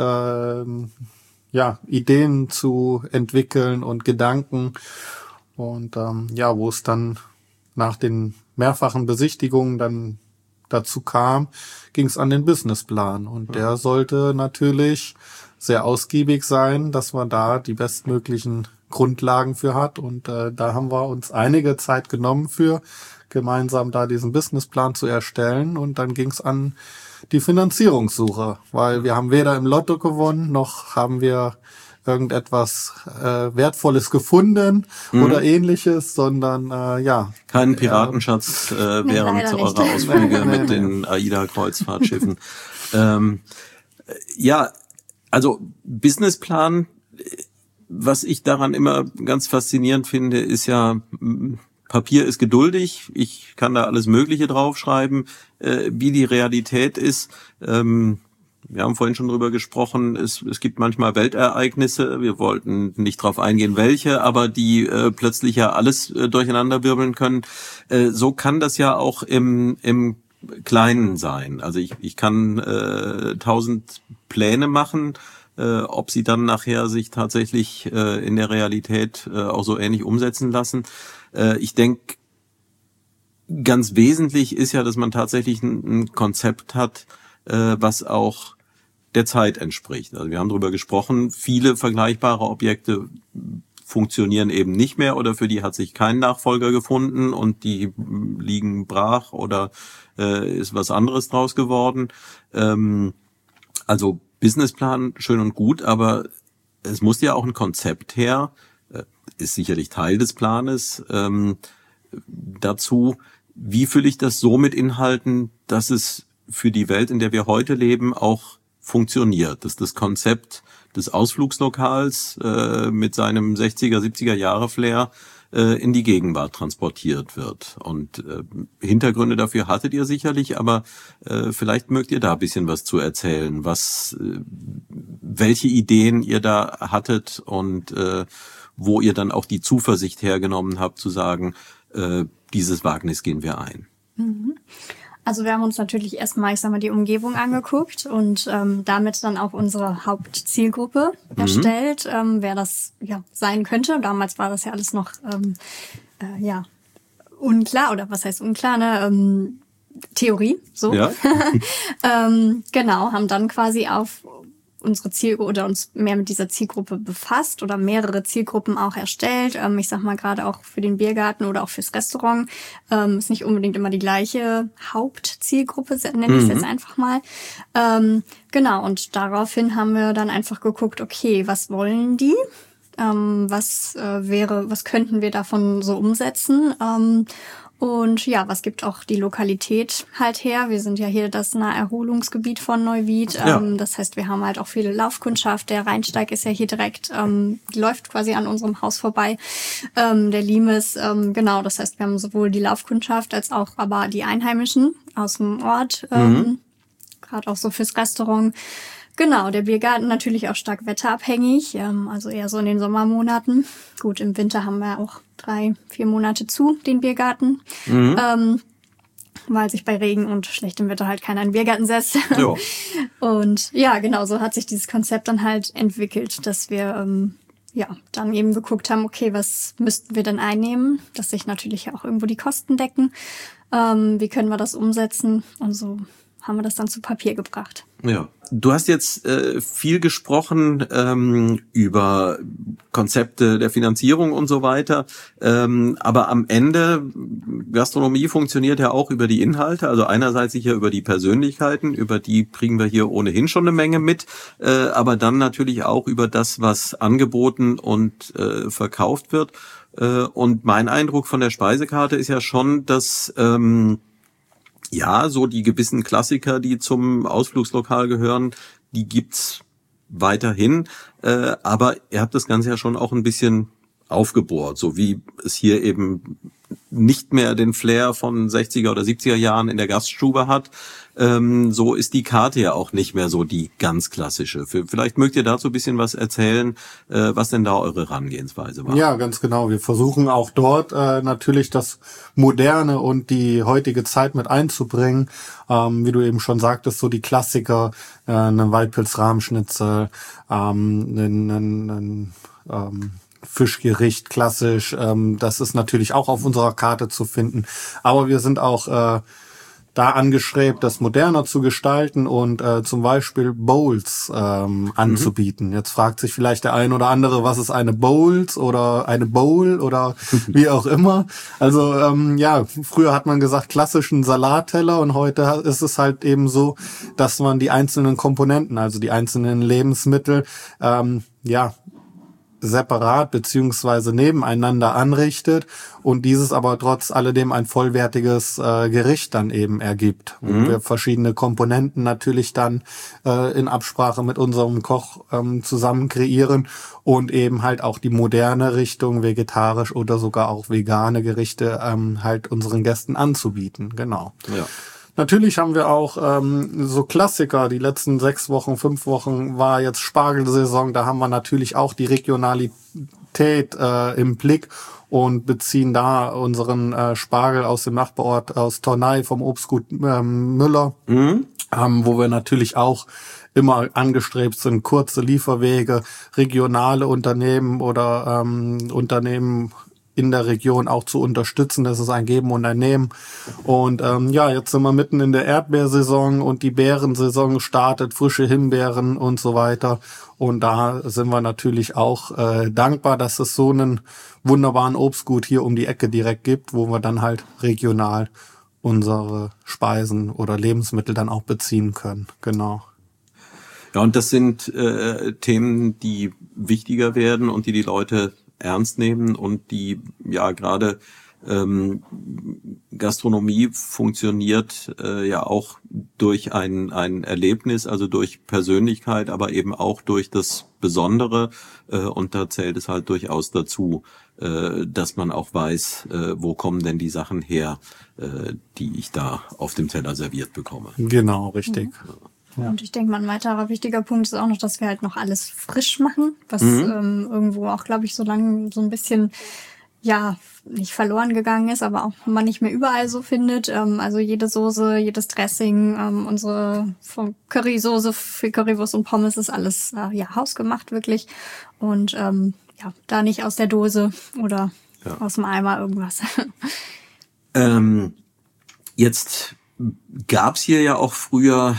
Ideen zu entwickeln und Gedanken. Und wo es dann nach den mehrfachen Besichtigungen dann dazu kam, ging es an den Businessplan. Und der sollte natürlich sehr ausgiebig sein, dass man da die bestmöglichen Grundlagen für hat. Und da haben wir uns einige Zeit genommen für, gemeinsam da diesen Businessplan zu erstellen. Und dann ging es an die Finanzierungssuche, weil wir haben weder im Lotto gewonnen, noch haben wir irgendetwas Wertvolles gefunden oder ähnliches, sondern keinen Piratenschatz während eurer Ausflüge mit den AIDA-Kreuzfahrtschiffen. Also Businessplan, was ich daran immer ganz faszinierend finde, ist ja, Papier ist geduldig, ich kann da alles Mögliche draufschreiben, wie die Realität ist. Wir haben vorhin schon drüber gesprochen, es gibt manchmal Weltereignisse, wir wollten nicht drauf eingehen, welche, aber die plötzlich ja alles durcheinanderwirbeln können. So kann das ja auch im Kleinen sein. Also ich kann 1000 Pläne machen, ob sie dann nachher sich tatsächlich in der Realität auch so ähnlich umsetzen lassen. Ich denke, ganz wesentlich ist ja, dass man tatsächlich ein Konzept hat, was auch der Zeit entspricht. Also wir haben darüber gesprochen, viele vergleichbare Objekte funktionieren eben nicht mehr oder für die hat sich kein Nachfolger gefunden und die liegen brach oder ist was anderes draus geworden. Also Businessplan schön und gut, aber es muss ja auch ein Konzept her, ist sicherlich Teil des Planes, dazu, wie fülle ich das so mit Inhalten, dass es für die Welt, in der wir heute leben, auch funktioniert, dass das Konzept des Ausflugslokals mit seinem 60er, 70er Jahre Flair in die Gegenwart transportiert wird. Und Hintergründe dafür hattet ihr sicherlich, aber vielleicht mögt ihr da ein bisschen was zu erzählen, welche Ideen ihr da hattet und wo ihr dann auch die Zuversicht hergenommen habt, zu sagen, dieses Wagnis gehen wir ein. Also wir haben uns natürlich erstmal, die Umgebung angeguckt und damit dann auch unsere Hauptzielgruppe erstellt, wer das sein könnte. Damals war das ja alles noch unklar, oder was heißt unklar, ne? Theorie, so. Ja. Genau, haben dann quasi auf unsere Zielgruppe oder uns mehr mit dieser Zielgruppe befasst oder mehrere Zielgruppen auch erstellt. Ich sag mal gerade auch für den Biergarten oder auch fürs Restaurant ist nicht unbedingt immer die gleiche Hauptzielgruppe, nenne ich es jetzt einfach mal. Genau, und daraufhin haben wir dann einfach geguckt, okay, was wollen die? Was könnten wir davon so umsetzen? Und ja, was gibt auch die Lokalität halt her? Wir sind ja hier das Naherholungsgebiet von Neuwied. Das heißt, wir haben halt auch viele Laufkundschaft. Der Rheinsteig ist ja hier direkt, läuft quasi an unserem Haus vorbei. Der Limes, genau. Das heißt, wir haben sowohl die Laufkundschaft als auch aber die Einheimischen aus dem Ort, gerade auch so fürs Restaurant. Genau, der Biergarten natürlich auch stark wetterabhängig, also eher so in den Sommermonaten. Gut, im Winter haben wir auch 3-4 Monate zu, den Biergarten, weil sich bei Regen und schlechtem Wetter halt keiner in den Biergarten setzt. Ja. Und ja, genau, so hat sich dieses Konzept dann halt entwickelt, dass wir dann eben geguckt haben, okay, was müssten wir denn einnehmen, dass sich natürlich auch irgendwo die Kosten decken. Wie können wir das umsetzen? Und so haben wir das dann zu Papier gebracht. Ja. Du hast jetzt viel gesprochen über Konzepte der Finanzierung und so weiter, aber am Ende, Gastronomie funktioniert ja auch über die Inhalte, also einerseits sicher über die Persönlichkeiten, über die kriegen wir hier ohnehin schon eine Menge mit, aber dann natürlich auch über das, was angeboten und verkauft wird. Und mein Eindruck von der Speisekarte ist ja schon, dass so die gewissen Klassiker, die zum Ausflugslokal gehören, die gibt's weiterhin. Aber ihr habt das Ganze ja schon auch ein bisschen aufgebohrt, so wie es hier eben nicht mehr den Flair von 60er oder 70er Jahren in der Gaststube hat. So ist die Karte ja auch nicht mehr so die ganz klassische. Vielleicht mögt ihr dazu ein bisschen was erzählen, was denn da eure Herangehensweise war. Ja, ganz genau. Wir versuchen auch dort natürlich das Moderne und die heutige Zeit mit einzubringen. Wie du eben schon sagtest, so die Klassiker, eine Waldpilz-Rahmschnitzel, ein Fischgericht klassisch, das ist natürlich auch auf unserer Karte zu finden. Aber wir sind auch da angestrebt, das moderner zu gestalten und zum Beispiel Bowls anzubieten. Jetzt fragt sich vielleicht der ein oder andere, was ist eine Bowls oder eine Bowl oder wie auch immer. Also früher hat man gesagt klassischen Salatteller und heute ist es halt eben so, dass man die einzelnen Komponenten, also die einzelnen Lebensmittel, separat beziehungsweise nebeneinander anrichtet und dieses aber trotz alledem ein vollwertiges Gericht dann eben ergibt. Und wir verschiedene Komponenten natürlich dann in Absprache mit unserem Koch zusammen kreieren und eben halt auch die moderne Richtung, vegetarisch oder sogar auch vegane Gerichte halt unseren Gästen anzubieten. Genau. Ja. Natürlich haben wir auch so Klassiker. Die letzten 6 Wochen, 5 Wochen war jetzt Spargelsaison. Da haben wir natürlich auch die Regionalität im Blick und beziehen da unseren Spargel aus dem Nachbarort aus Tornay vom Obstgut Müller, wo wir natürlich auch immer angestrebt sind, kurze Lieferwege, regionale Unternehmen oder Unternehmen in der Region auch zu unterstützen. Das ist ein Geben und ein Nehmen. Und jetzt sind wir mitten in der Erdbeersaison und die Beerensaison startet, frische Himbeeren und so weiter. Und da sind wir natürlich auch dankbar, dass es so einen wunderbaren Obstgut hier um die Ecke direkt gibt, wo wir dann halt regional unsere Speisen oder Lebensmittel dann auch beziehen können. Genau. Ja, und das sind Themen, die wichtiger werden und die Leute ernst nehmen und die gerade Gastronomie funktioniert auch durch ein Erlebnis, also durch Persönlichkeit, aber eben auch durch das Besondere und da zählt es halt durchaus dazu, dass man auch weiß, wo kommen denn die Sachen her, die ich da auf dem Teller serviert bekomme. Genau, richtig. Ja. Und ich denke mal, ein weiterer wichtiger Punkt ist auch noch, dass wir halt noch alles frisch machen, was irgendwo auch, glaube ich, so lange so ein bisschen, nicht verloren gegangen ist, aber auch man nicht mehr überall so findet. Also jede Soße, jedes Dressing, unsere von Currysoße für Currywurst und Pommes ist alles hausgemacht wirklich. Und da nicht aus der Dose oder aus dem Eimer irgendwas. Jetzt gab's hier ja auch früher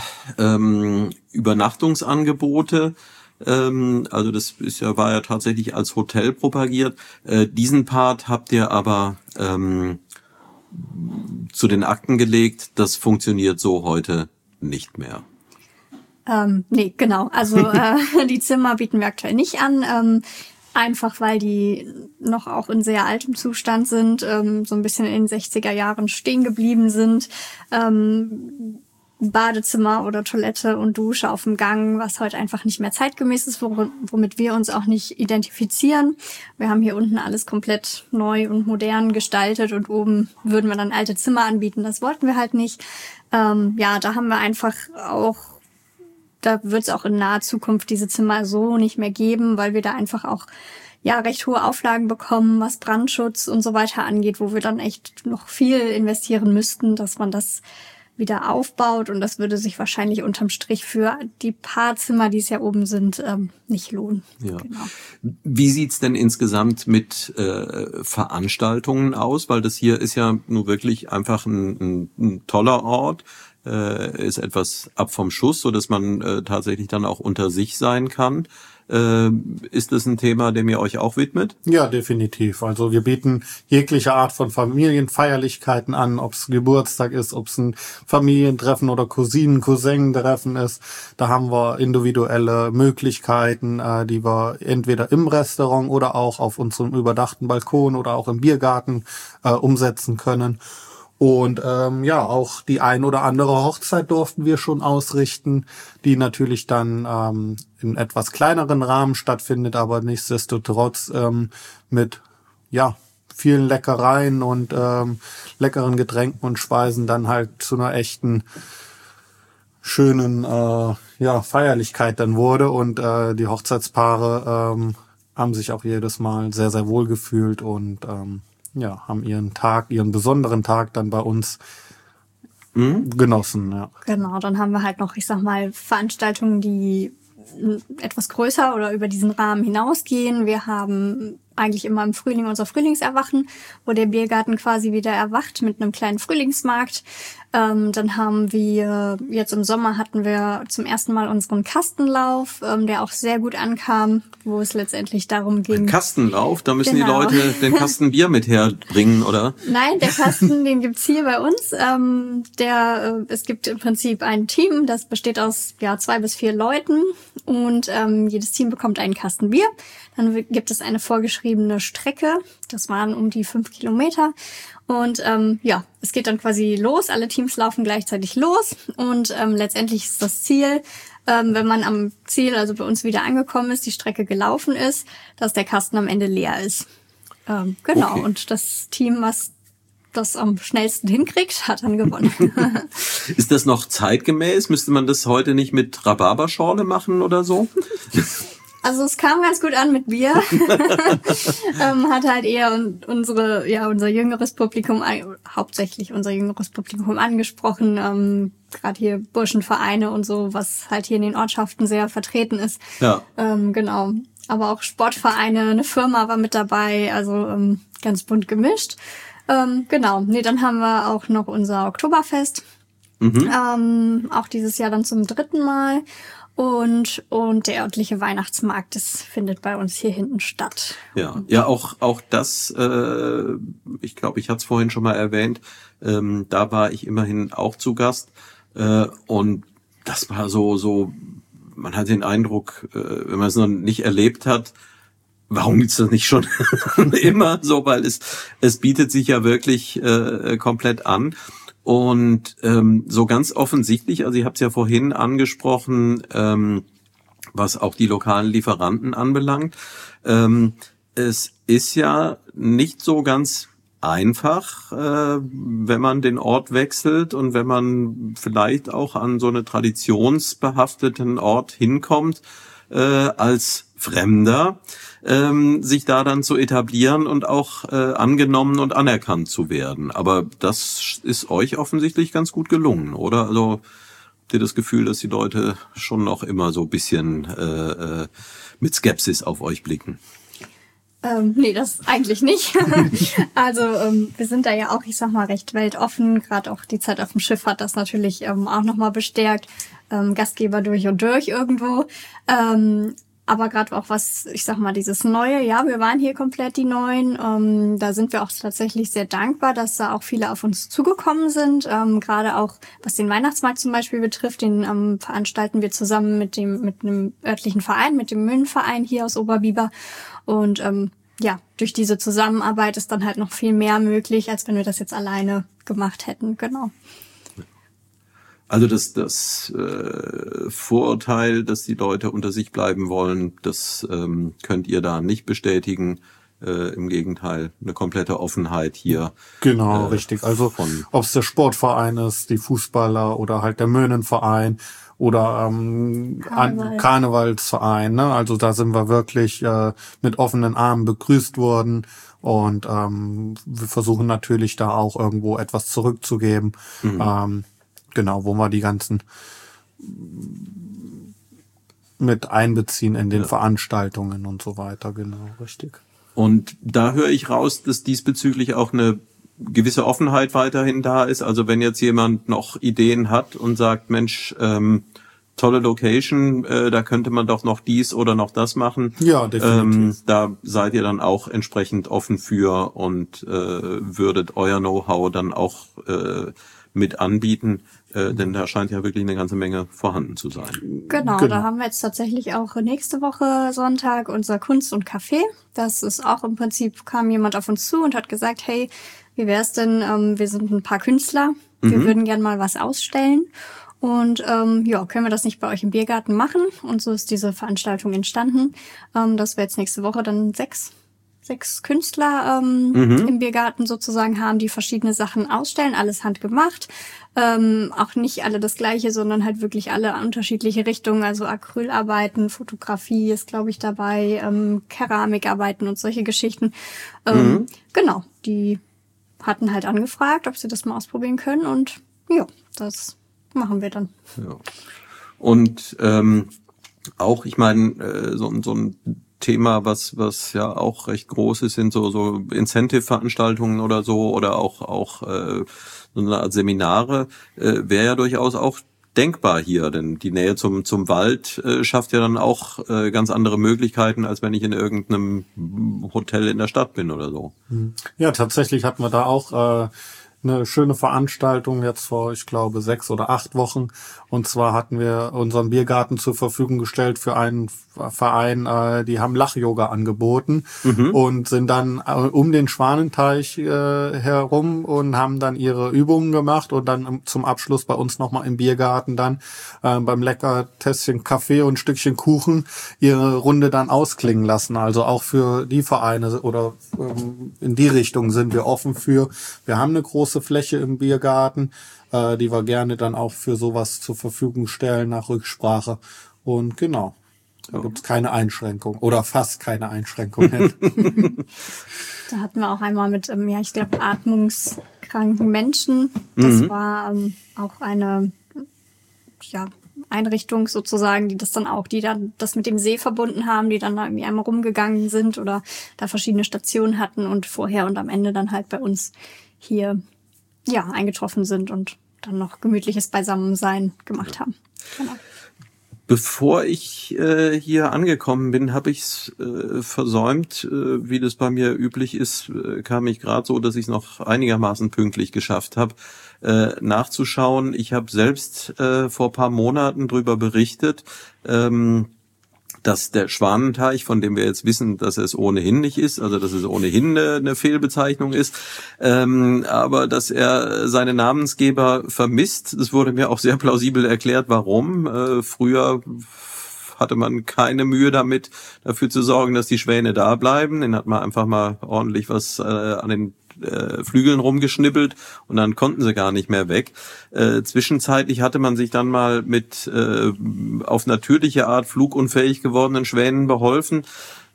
Übernachtungsangebote. Also das war ja tatsächlich als Hotel propagiert. Diesen Part habt ihr aber zu den Akten gelegt. Das funktioniert so heute nicht mehr. Nee, genau. Also die Zimmer bieten wir aktuell nicht an. Einfach weil die noch auch in sehr altem Zustand sind, so ein bisschen in den 60er Jahren stehen geblieben sind. Badezimmer oder Toilette und Dusche auf dem Gang, was heute einfach nicht mehr zeitgemäß ist, womit wir uns auch nicht identifizieren. Wir haben hier unten alles komplett neu und modern gestaltet und oben würden wir dann alte Zimmer anbieten. Das wollten wir halt nicht. Da haben wir einfach auch da wird es auch in naher Zukunft diese Zimmer so nicht mehr geben, weil wir da einfach auch recht hohe Auflagen bekommen, was Brandschutz und so weiter angeht, wo wir dann echt noch viel investieren müssten, dass man das wieder aufbaut. Und das würde sich wahrscheinlich unterm Strich für die paar Zimmer, die es ja oben sind, nicht lohnen. Ja. Genau. Wie sieht's denn insgesamt mit Veranstaltungen aus? Weil das hier ist ja nur wirklich einfach ein toller Ort, ist etwas ab vom Schuss, so dass man tatsächlich dann auch unter sich sein kann. Ist das ein Thema, dem ihr euch auch widmet? Ja, definitiv. Also wir bieten jegliche Art von Familienfeierlichkeiten an, ob es Geburtstag ist, ob es ein Familientreffen oder Cousinen-Cousin-Treffen ist. Da haben wir individuelle Möglichkeiten, die wir entweder im Restaurant oder auch auf unserem überdachten Balkon oder auch im Biergarten umsetzen können. Und auch die ein oder andere Hochzeit durften wir schon ausrichten, die natürlich dann in etwas kleineren Rahmen stattfindet, aber nichtsdestotrotz mit vielen Leckereien und leckeren Getränken und Speisen dann halt zu einer echten schönen Feierlichkeit dann wurde. Und die Hochzeitspaare haben sich auch jedes Mal sehr, sehr wohl gefühlt und haben ihren besonderen Tag dann bei uns genossen, ja. Genau, dann haben wir halt noch, ich sag mal, Veranstaltungen, die etwas größer oder über diesen Rahmen hinausgehen. Wir haben eigentlich immer im Frühling unser Frühlingserwachen, wo der Biergarten quasi wieder erwacht mit einem kleinen Frühlingsmarkt. Dann haben wir, jetzt im Sommer hatten wir zum ersten Mal unseren Kastenlauf, der auch sehr gut ankam, wo es letztendlich darum ging. Ein Kastenlauf? Da müssen Genau. die Leute den Kasten Bier mit herbringen, oder? Nein, der Kasten, den gibt's hier bei uns. Es gibt im Prinzip ein Team, das besteht aus 2 bis 4 Leuten und jedes Team bekommt einen Kasten Bier. Dann gibt es eine vorgeschriebene Strecke, das waren um die 5 Kilometer. Und es geht dann quasi los, alle Teams laufen gleichzeitig los und letztendlich ist das Ziel, wenn man am Ziel, also bei uns wieder angekommen ist, die Strecke gelaufen ist, dass der Kasten am Ende leer ist. Genau, Okay. Und das Team, was das am schnellsten hinkriegt, hat dann gewonnen. Ist das noch zeitgemäß? Müsste man das heute nicht mit Rhabarberschorle machen oder so? Also es kam ganz gut an mit Bier. Hat halt eher unser jüngeres Publikum, hauptsächlich unser jüngeres Publikum angesprochen. Gerade hier Burschenvereine und so, was halt hier in den Ortschaften sehr vertreten ist. Ja. Genau. Aber auch Sportvereine, eine Firma war mit dabei, also ganz bunt gemischt. Genau. Nee, dann haben wir auch noch unser Oktoberfest. Auch dieses Jahr dann zum 3. Mal. Und der örtliche Weihnachtsmarkt, das findet bei uns hier hinten statt. Ja, auch das, ich glaube, ich hatte es vorhin schon mal erwähnt, da war ich immerhin auch zu Gast und das war so, man hat den Eindruck, wenn man es noch nicht erlebt hat, warum gibt's das nicht schon immer so, weil es bietet sich ja wirklich komplett an. Und so ganz offensichtlich, also ich habe es ja vorhin angesprochen, was auch die lokalen Lieferanten anbelangt, es ist ja nicht so ganz einfach, wenn man den Ort wechselt und wenn man vielleicht auch an so eine traditionsbehafteten Ort hinkommt, als Fremder, sich da dann zu etablieren und auch angenommen und anerkannt zu werden. Aber das ist euch offensichtlich ganz gut gelungen, oder? Also habt ihr das Gefühl, dass die Leute schon noch immer so ein bisschen mit Skepsis auf euch blicken? Nee, das eigentlich nicht. Also wir sind da ja auch, ich sag mal, recht weltoffen. Gerade auch die Zeit auf dem Schiff hat das natürlich auch nochmal bestärkt. Gastgeber durch und durch irgendwo. Aber gerade auch was, ich sag mal, dieses Neue, ja, wir waren hier komplett die Neuen. Da sind wir auch tatsächlich sehr dankbar, dass da auch viele auf uns zugekommen sind. Gerade auch, was den Weihnachtsmarkt zum Beispiel betrifft, den veranstalten wir zusammen mit einem örtlichen Verein, mit dem Mühlenverein hier aus Oberbiber. Und durch diese Zusammenarbeit ist dann halt noch viel mehr möglich, als wenn wir das jetzt alleine gemacht hätten. Genau. Also das Vorurteil, dass die Leute unter sich bleiben wollen, das könnt ihr da nicht bestätigen. Im Gegenteil, eine komplette Offenheit hier. Genau, richtig. Also ob es der Sportverein ist, die Fußballer oder halt der Möhnenverein oder Karnevalsverein. Ne? Also da sind wir wirklich mit offenen Armen begrüßt worden. Und wir versuchen natürlich da auch irgendwo etwas zurückzugeben. Genau, wo wir die ganzen mit einbeziehen in den Veranstaltungen und so weiter. Genau, richtig. Und da höre ich raus, dass diesbezüglich auch eine gewisse Offenheit weiterhin da ist. Also wenn jetzt jemand noch Ideen hat und sagt, Mensch, tolle Location, da könnte man doch noch dies oder noch das machen. Ja, definitiv. Da seid ihr dann auch entsprechend offen für und würdet euer Know-how dann auch mit anbieten, denn da scheint ja wirklich eine ganze Menge vorhanden zu sein. Genau, da haben wir jetzt tatsächlich auch nächste Woche Sonntag unser Kunst und Café. Das ist auch im Prinzip, kam jemand auf uns zu und hat gesagt, hey, wie wär's denn, wir sind ein paar Künstler, wir würden gern mal was ausstellen. Und können wir das nicht bei euch im Biergarten machen? Und so ist diese Veranstaltung entstanden, dass wir jetzt nächste Woche dann sechs Künstler im Biergarten sozusagen haben, die verschiedene Sachen ausstellen, alles handgemacht. Auch nicht alle das Gleiche, sondern halt wirklich alle unterschiedliche Richtungen, also Acrylarbeiten, Fotografie ist, glaube ich, dabei, Keramikarbeiten und solche Geschichten. Genau, die hatten halt angefragt, ob sie das mal ausprobieren können und ja, das machen wir dann. Ja. Und auch, ich meine, so ein Thema, was ja auch recht groß ist, sind so Incentive-Veranstaltungen oder so oder auch so eine Art Seminare, wäre ja durchaus auch denkbar hier, denn die Nähe zum Wald schafft ja dann auch ganz andere Möglichkeiten, als wenn ich in irgendeinem Hotel in der Stadt bin oder so. Ja, tatsächlich hatten wir da auch eine schöne Veranstaltung jetzt vor, ich glaube, 6 oder 8 Wochen. Und zwar hatten wir unseren Biergarten zur Verfügung gestellt für einen Verein, die haben Lach-Yoga angeboten und sind dann um den Schwanenteich herum und haben dann ihre Übungen gemacht und dann zum Abschluss bei uns nochmal im Biergarten dann beim lecker Tässchen Kaffee und Stückchen Kuchen ihre Runde dann ausklingen lassen. Also auch für die Vereine oder in die Richtung sind wir offen für. Wir haben eine große Fläche im Biergarten, die wir gerne dann auch für sowas zur Verfügung stellen nach Rücksprache. Und genau, da gibt's keine Einschränkung oder fast keine Einschränkungen. Da hatten wir auch einmal mit, ich glaube, atmungskranken Menschen. Das war auch eine Einrichtung sozusagen, die dann das mit dem See verbunden haben, die dann da irgendwie einmal rumgegangen sind oder da verschiedene Stationen hatten und vorher und am Ende dann halt bei uns hier eingetroffen sind und dann noch gemütliches Beisammensein gemacht haben. Genau. Bevor ich hier angekommen bin, habe ich es versäumt. Wie das bei mir üblich ist, kam ich gerade so, dass ich es noch einigermaßen pünktlich geschafft habe, nachzuschauen. Ich habe selbst vor ein paar Monaten drüber berichtet, dass der Schwanenteich, von dem wir jetzt wissen, dass es ohnehin nicht ist, also dass es ohnehin eine Fehlbezeichnung ist, aber dass er seine Namensgeber vermisst. Das wurde mir auch sehr plausibel erklärt, warum. Früher hatte man keine Mühe damit, dafür zu sorgen, dass die Schwäne da bleiben. Den hat man einfach mal ordentlich was an den Flügeln rumgeschnippelt und dann konnten sie gar nicht mehr weg. Zwischenzeitlich hatte man sich dann mal mit auf natürliche Art flugunfähig gewordenen Schwänen beholfen.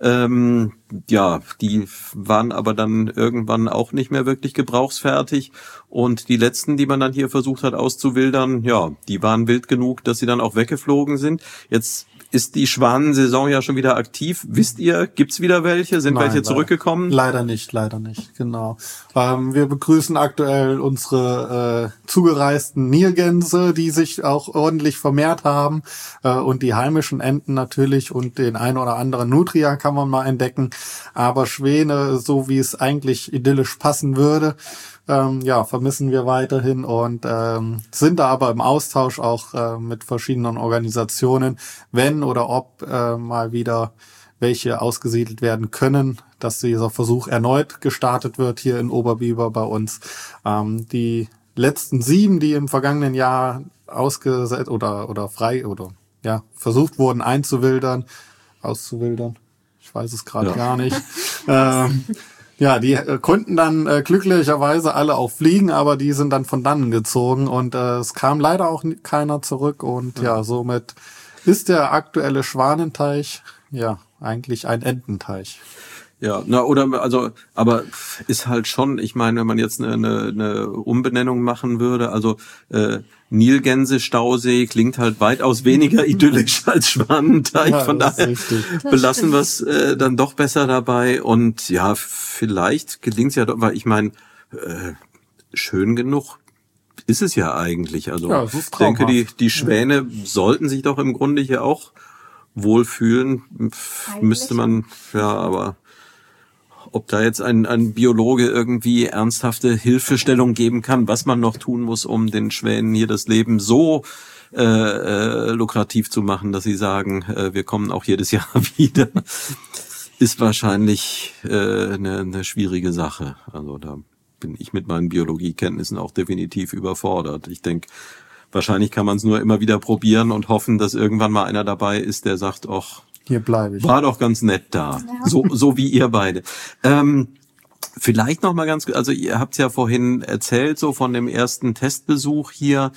Die waren aber dann irgendwann auch nicht mehr wirklich gebrauchsfertig und die letzten, die man dann hier versucht hat auszuwildern, die waren wild genug, dass sie dann auch weggeflogen sind. Jetzt ist die Schwanensaison ja schon wieder aktiv. Wisst ihr, gibt's wieder welche? Sind welche zurückgekommen? Leider nicht, genau. Wir begrüßen aktuell unsere zugereisten Nilgänse, die sich auch ordentlich vermehrt haben und die heimischen Enten natürlich und den ein oder anderen Nutria kann man mal entdecken. Aber Schwäne, so wie es eigentlich idyllisch passen würde, vermissen wir weiterhin und sind da aber im Austausch auch mit verschiedenen Organisationen, wenn oder ob mal wieder welche ausgesiedelt werden können, dass dieser Versuch erneut gestartet wird hier in Oberbiber bei uns. Die letzten 7, die im vergangenen Jahr ausgesetzt oder frei oder versucht wurden auszuwildern, ich weiß es gerade gar nicht, Ja, die konnten dann glücklicherweise alle auch fliegen, aber die sind dann von dannen gezogen und es kam leider auch keiner zurück und ja, somit ist der aktuelle Schwanenteich ja eigentlich ein Ententeich. Ja, aber ist halt schon, ich meine, wenn man jetzt eine Umbenennung machen würde, also Nilgänse-Stausee klingt halt weitaus weniger idyllisch als Schwanenteich, Ja, von das daher ist richtig. belassen wir es dann doch besser dabei und ja, vielleicht gelingt es ja doch, weil ich meine, schön genug ist es ja eigentlich, also Ja, es ist ich denke, traumhaft. die Schwäne sollten sich doch im Grunde hier auch wohlfühlen, müsste man, ja, aber ob da jetzt ein Biologe irgendwie ernsthafte Hilfestellung geben kann, was man noch tun muss, um den Schwänen hier das Leben so lukrativ zu machen, dass sie sagen, wir kommen auch jedes Jahr wieder, ist wahrscheinlich eine schwierige Sache. Also da bin ich mit meinen Biologiekenntnissen auch definitiv überfordert. Ich denke, wahrscheinlich kann man es nur immer wieder probieren und hoffen, dass irgendwann mal einer dabei ist, der sagt, ach, Hier bleibe ich. war doch ganz nett da. Ja. So wie ihr beide. Vielleicht noch mal ganz, also ihr habt ja vorhin erzählt, so von dem ersten Testbesuch hier.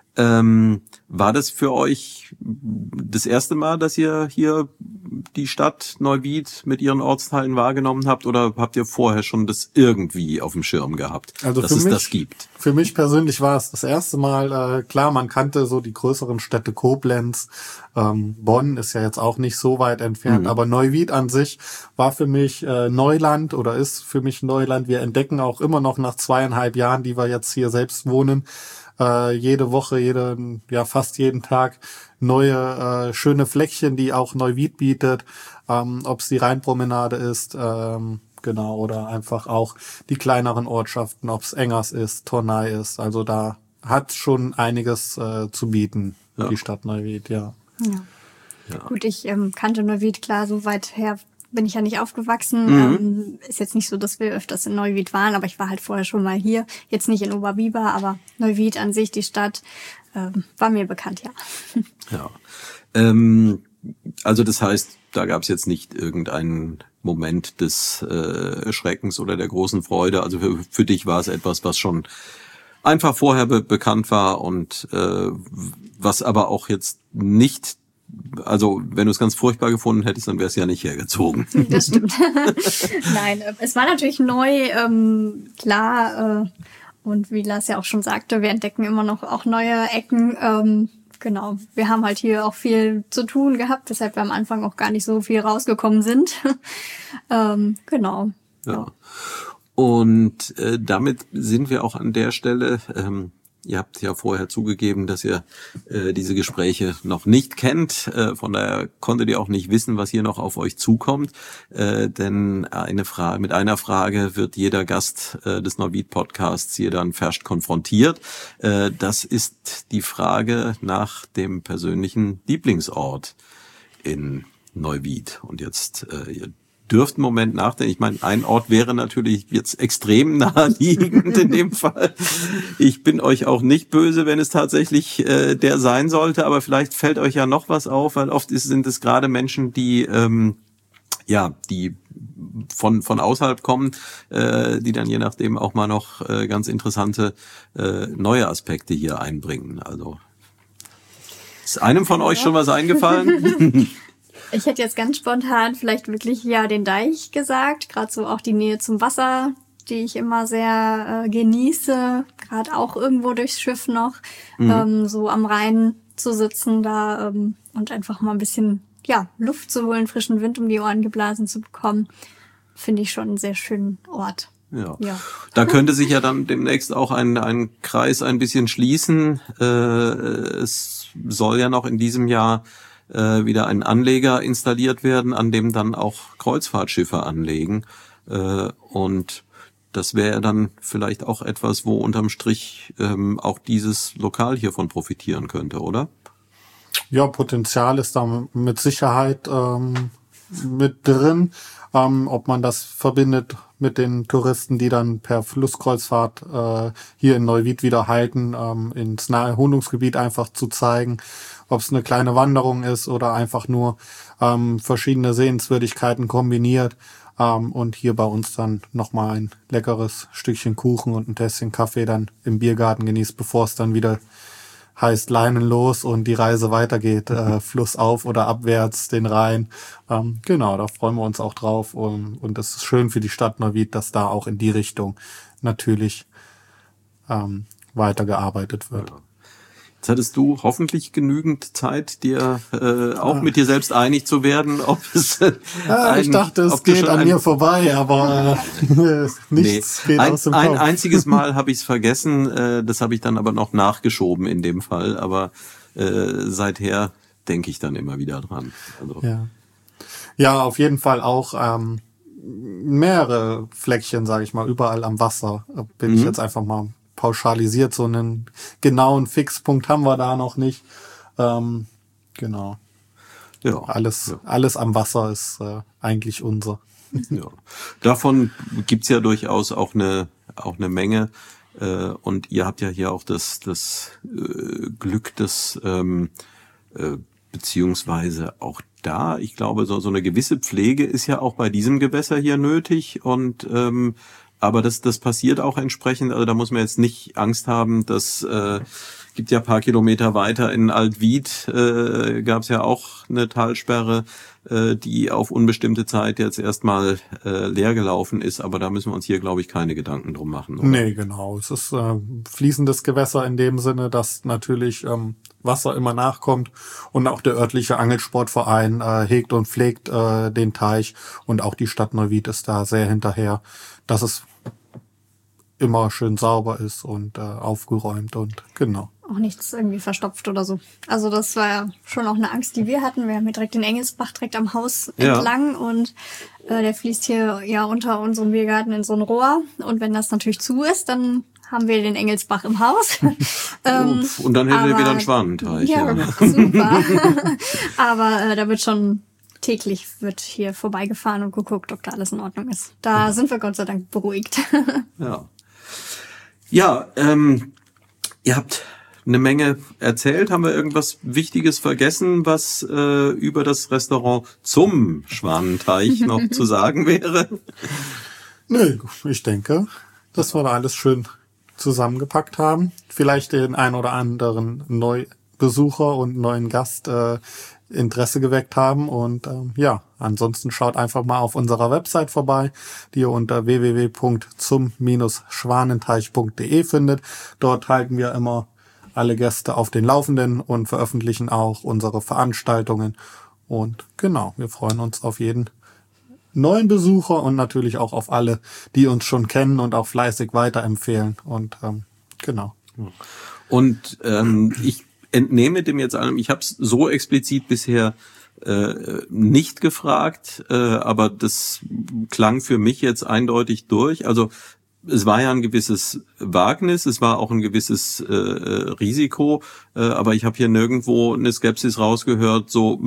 War das für euch das erste Mal, dass ihr hier die Stadt Neuwied mit ihren Ortsteilen wahrgenommen habt, oder habt ihr vorher schon das irgendwie auf dem Schirm gehabt, Also dass für es mich, das gibt? Für mich persönlich war es das erste Mal, klar, man kannte so die größeren Städte Koblenz, Bonn ist ja jetzt auch nicht so weit entfernt, aber Neuwied an sich war für mich Neuland oder ist für mich Neuland. Wir entdecken auch immer noch nach 2,5 Jahren, die wir jetzt hier selbst wohnen, jede Woche, fast jeden Tag neue schöne Fleckchen, die auch Neuwied bietet, ob es die Rheinpromenade ist, genau, oder einfach auch die kleineren Ortschaften, ob es Engers ist, Turnai ist. Also da hat schon einiges zu bieten, die Stadt Neuwied, ja. Ja. Gut, ich kannte Neuwied, klar, so weit her bin ich ja nicht aufgewachsen. Ist jetzt nicht so, dass wir öfters in Neuwied waren, aber ich war halt vorher schon mal hier. Jetzt nicht in Oberbiber, aber Neuwied an sich, die Stadt, war mir bekannt, ja. Ja. Also das heißt, da gab es jetzt nicht irgendeinen Moment des Schreckens oder der großen Freude. Also für dich war es etwas, was schon einfach vorher bekannt war und was aber auch jetzt nicht, also wenn du es ganz furchtbar gefunden hättest, dann wäre es ja nicht hergezogen. Das stimmt. Nein, es war natürlich neu, klar. Und wie Lars ja auch schon sagte, wir entdecken immer noch auch neue Ecken. Genau, wir haben halt hier auch viel zu tun gehabt, weshalb wir am Anfang auch gar nicht so viel rausgekommen sind. Genau. Ja. Und damit sind wir auch an der Stelle. Ihr habt ja vorher zugegeben, dass ihr diese Gespräche noch nicht kennt. Von daher konntet ihr auch nicht wissen, was hier noch auf euch zukommt. Denn mit einer Frage wird jeder Gast des Neuwied-Podcasts hier dann fest konfrontiert. Das ist die Frage nach dem persönlichen Lieblingsort in Neuwied. Und jetzt ihr dürft einen Moment nachdenken. Ich meine, ein Ort wäre natürlich jetzt extrem naheliegend in dem Fall. Ich bin euch auch nicht böse, wenn es tatsächlich der sein sollte, aber vielleicht fällt euch ja noch was auf, weil oft sind es gerade Menschen, die die von außerhalb kommen, die dann je nachdem auch mal noch ganz interessante neue Aspekte hier einbringen. Also ist einem von euch schon was eingefallen? Ich hätte jetzt ganz spontan vielleicht wirklich den Deich gesagt, gerade so auch die Nähe zum Wasser, die ich immer sehr genieße, gerade auch irgendwo durchs Schiff noch, so am Rhein zu sitzen da und einfach mal ein bisschen Luft zu holen, frischen Wind um die Ohren geblasen zu bekommen, finde ich schon einen sehr schönen Ort. Ja. Da könnte sich ja dann demnächst auch ein Kreis ein bisschen schließen. Es soll ja noch in diesem Jahr wieder ein Anleger installiert werden, an dem dann auch Kreuzfahrtschiffe anlegen. Und das wäre dann vielleicht auch etwas, wo unterm Strich auch dieses Lokal hiervon profitieren könnte, oder? Ja, Potenzial ist da mit Sicherheit mit drin. Ob man das verbindet mit den Touristen, die dann per Flusskreuzfahrt hier in Neuwied wieder halten, ins nahe Erholungsgebiet einfach zu zeigen, ob es eine kleine Wanderung ist oder einfach nur verschiedene Sehenswürdigkeiten kombiniert. Und hier bei uns dann nochmal ein leckeres Stückchen Kuchen und ein Tässchen Kaffee dann im Biergarten genießt, bevor es dann wieder heißt Leinen los und die Reise weitergeht, flussauf oder abwärts den Rhein. Genau, da freuen wir uns auch drauf. Und es ist schön für die Stadt Neuwied, dass da auch in die Richtung natürlich weitergearbeitet wird. Ja. Jetzt hattest du hoffentlich genügend Zeit, dir auch mit dir selbst einig zu werden, ob es ich dachte, es geht an mir vorbei, aber nichts geht aus dem Kopf. Ein einziges Mal habe ich es vergessen, das habe ich dann aber noch nachgeschoben in dem Fall, aber seither denke ich dann immer wieder dran. Also. Ja, auf jeden Fall auch mehrere Fleckchen, sage ich mal, überall am Wasser. Bin ich jetzt einfach mal pauschalisiert, so einen genauen Fixpunkt haben wir da noch nicht. Genau. Ja. Alles am Wasser ist eigentlich unser. Ja. Davon gibt's ja durchaus auch eine Menge. Und ihr habt ja hier auch das Glück, dass beziehungsweise auch da, ich glaube, so eine gewisse Pflege ist ja auch bei diesem Gewässer hier nötig und aber das passiert auch entsprechend, also da muss man jetzt nicht Angst haben, dass gibt ja ein paar Kilometer weiter in Altwied gab es ja auch eine Talsperre, die auf unbestimmte Zeit jetzt erstmal leer gelaufen ist, aber da müssen wir uns hier, glaube ich, keine Gedanken drum machen. Oder? Nee, genau. Es ist fließendes Gewässer in dem Sinne, dass natürlich Wasser immer nachkommt und auch der örtliche Angelsportverein hegt und pflegt den Teich und auch die Stadt Neuwied ist da sehr hinterher, dass es immer schön sauber ist und aufgeräumt und genau. Auch nichts irgendwie verstopft oder so. Also das war ja schon auch eine Angst, die wir hatten. Wir haben hier direkt den Engelsbach direkt am Haus entlang und der fließt hier ja unter unserem Biergarten in so ein Rohr. Und wenn das natürlich zu ist, dann haben wir den Engelsbach im Haus. Und dann hätten wir wieder einen Schwanenteich. Ja, super. Aber da wird schon täglich wird hier vorbeigefahren und geguckt, ob da alles in Ordnung ist. Da sind wir Gott sei Dank beruhigt. Ja, ihr habt eine Menge erzählt. Haben wir irgendwas Wichtiges vergessen, was über das Restaurant zum Schwanenteich noch zu sagen wäre? Nö, ich denke, dass wir da alles schön zusammengepackt haben. Vielleicht den ein oder anderen Neubesucher und neuen Gast Interesse geweckt haben. Und ansonsten schaut einfach mal auf unserer Website vorbei, die ihr unter www.zum-schwanenteich.de findet. Dort halten wir immer alle Gäste auf den Laufenden und veröffentlichen auch unsere Veranstaltungen. Und genau, wir freuen uns auf jeden neuen Besucher und natürlich auch auf alle, die uns schon kennen und auch fleißig weiterempfehlen. Und genau. Und ich entnehme dem jetzt allem, ich habe es so explizit bisher nicht gefragt, aber das klang für mich jetzt eindeutig durch. Also es war ja ein gewisses Wagnis, es war auch ein gewisses Risiko, aber ich habe hier nirgendwo eine Skepsis rausgehört, so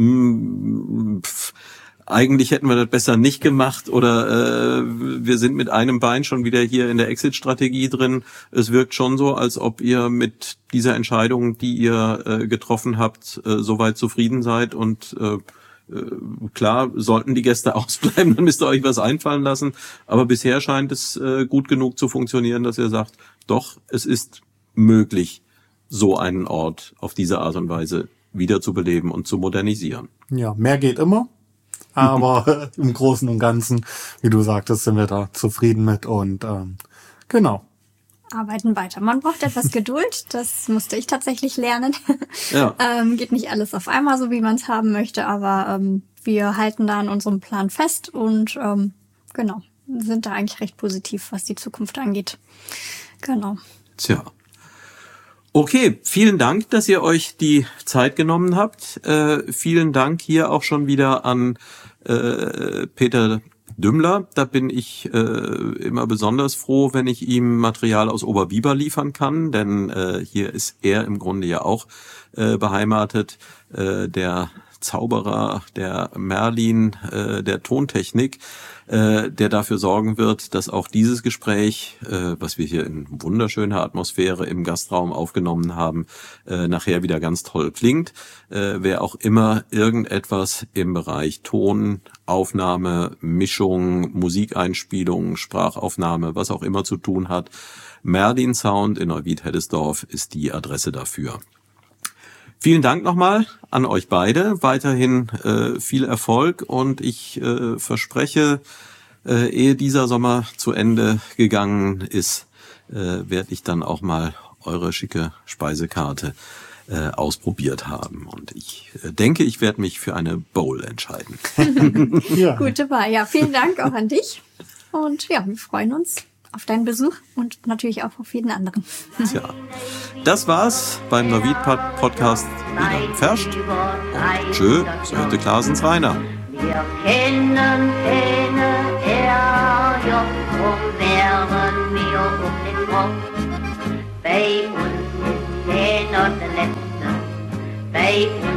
eigentlich hätten wir das besser nicht gemacht oder wir sind mit einem Bein schon wieder hier in der Exit-Strategie drin. Es wirkt schon so, als ob ihr mit dieser Entscheidung, die ihr getroffen habt, soweit zufrieden seid und klar, sollten die Gäste ausbleiben, dann müsst ihr euch was einfallen lassen. Aber bisher scheint es gut genug zu funktionieren, dass ihr sagt, doch, es ist möglich, so einen Ort auf diese Art und Weise wiederzubeleben und zu modernisieren. Ja, mehr geht immer. Aber im Großen und Ganzen, wie du sagtest, sind wir da zufrieden mit und genau. Arbeiten weiter. Man braucht etwas Geduld, das musste ich tatsächlich lernen. Ja. Geht nicht alles auf einmal so, wie man es haben möchte, aber wir halten da an unserem Plan fest und genau, sind da eigentlich recht positiv, was die Zukunft angeht. Genau. Tja. Okay, vielen Dank, dass ihr euch die Zeit genommen habt. Vielen Dank hier auch schon wieder an Peter Dümmler. Da bin ich immer besonders froh, wenn ich ihm Material aus Oberbiber liefern kann, denn hier ist er im Grunde ja auch beheimatet, der Zauberer, der Merlin der Tontechnik, der dafür sorgen wird, dass auch dieses Gespräch, was wir hier in wunderschöner Atmosphäre im Gastraum aufgenommen haben, nachher wieder ganz toll klingt. Wer auch immer irgendetwas im Bereich Ton, Aufnahme, Mischung, Musikeinspielung, Sprachaufnahme, was auch immer zu tun hat. Merlin Sound in Neuwied-Hellersdorf ist die Adresse dafür. Vielen Dank nochmal an euch beide. Weiterhin viel Erfolg und ich verspreche, ehe dieser Sommer zu Ende gegangen ist, werde ich dann auch mal eure schicke Speisekarte ausprobiert haben. Und ich denke, ich werde mich für eine Bowl entscheiden. Ja. Gute Wahl. Ja, vielen Dank auch an dich. Und ja, wir freuen uns auf deinen Besuch und natürlich auch auf jeden anderen. Tja, das war's beim Neuwied-Podcast wieder Verscht. Und tschö, so hörte Klaasens Rainer. Wir kennen keine RJ, drum wären wir um den Kopf. Bei uns ist keiner der Letzte, bei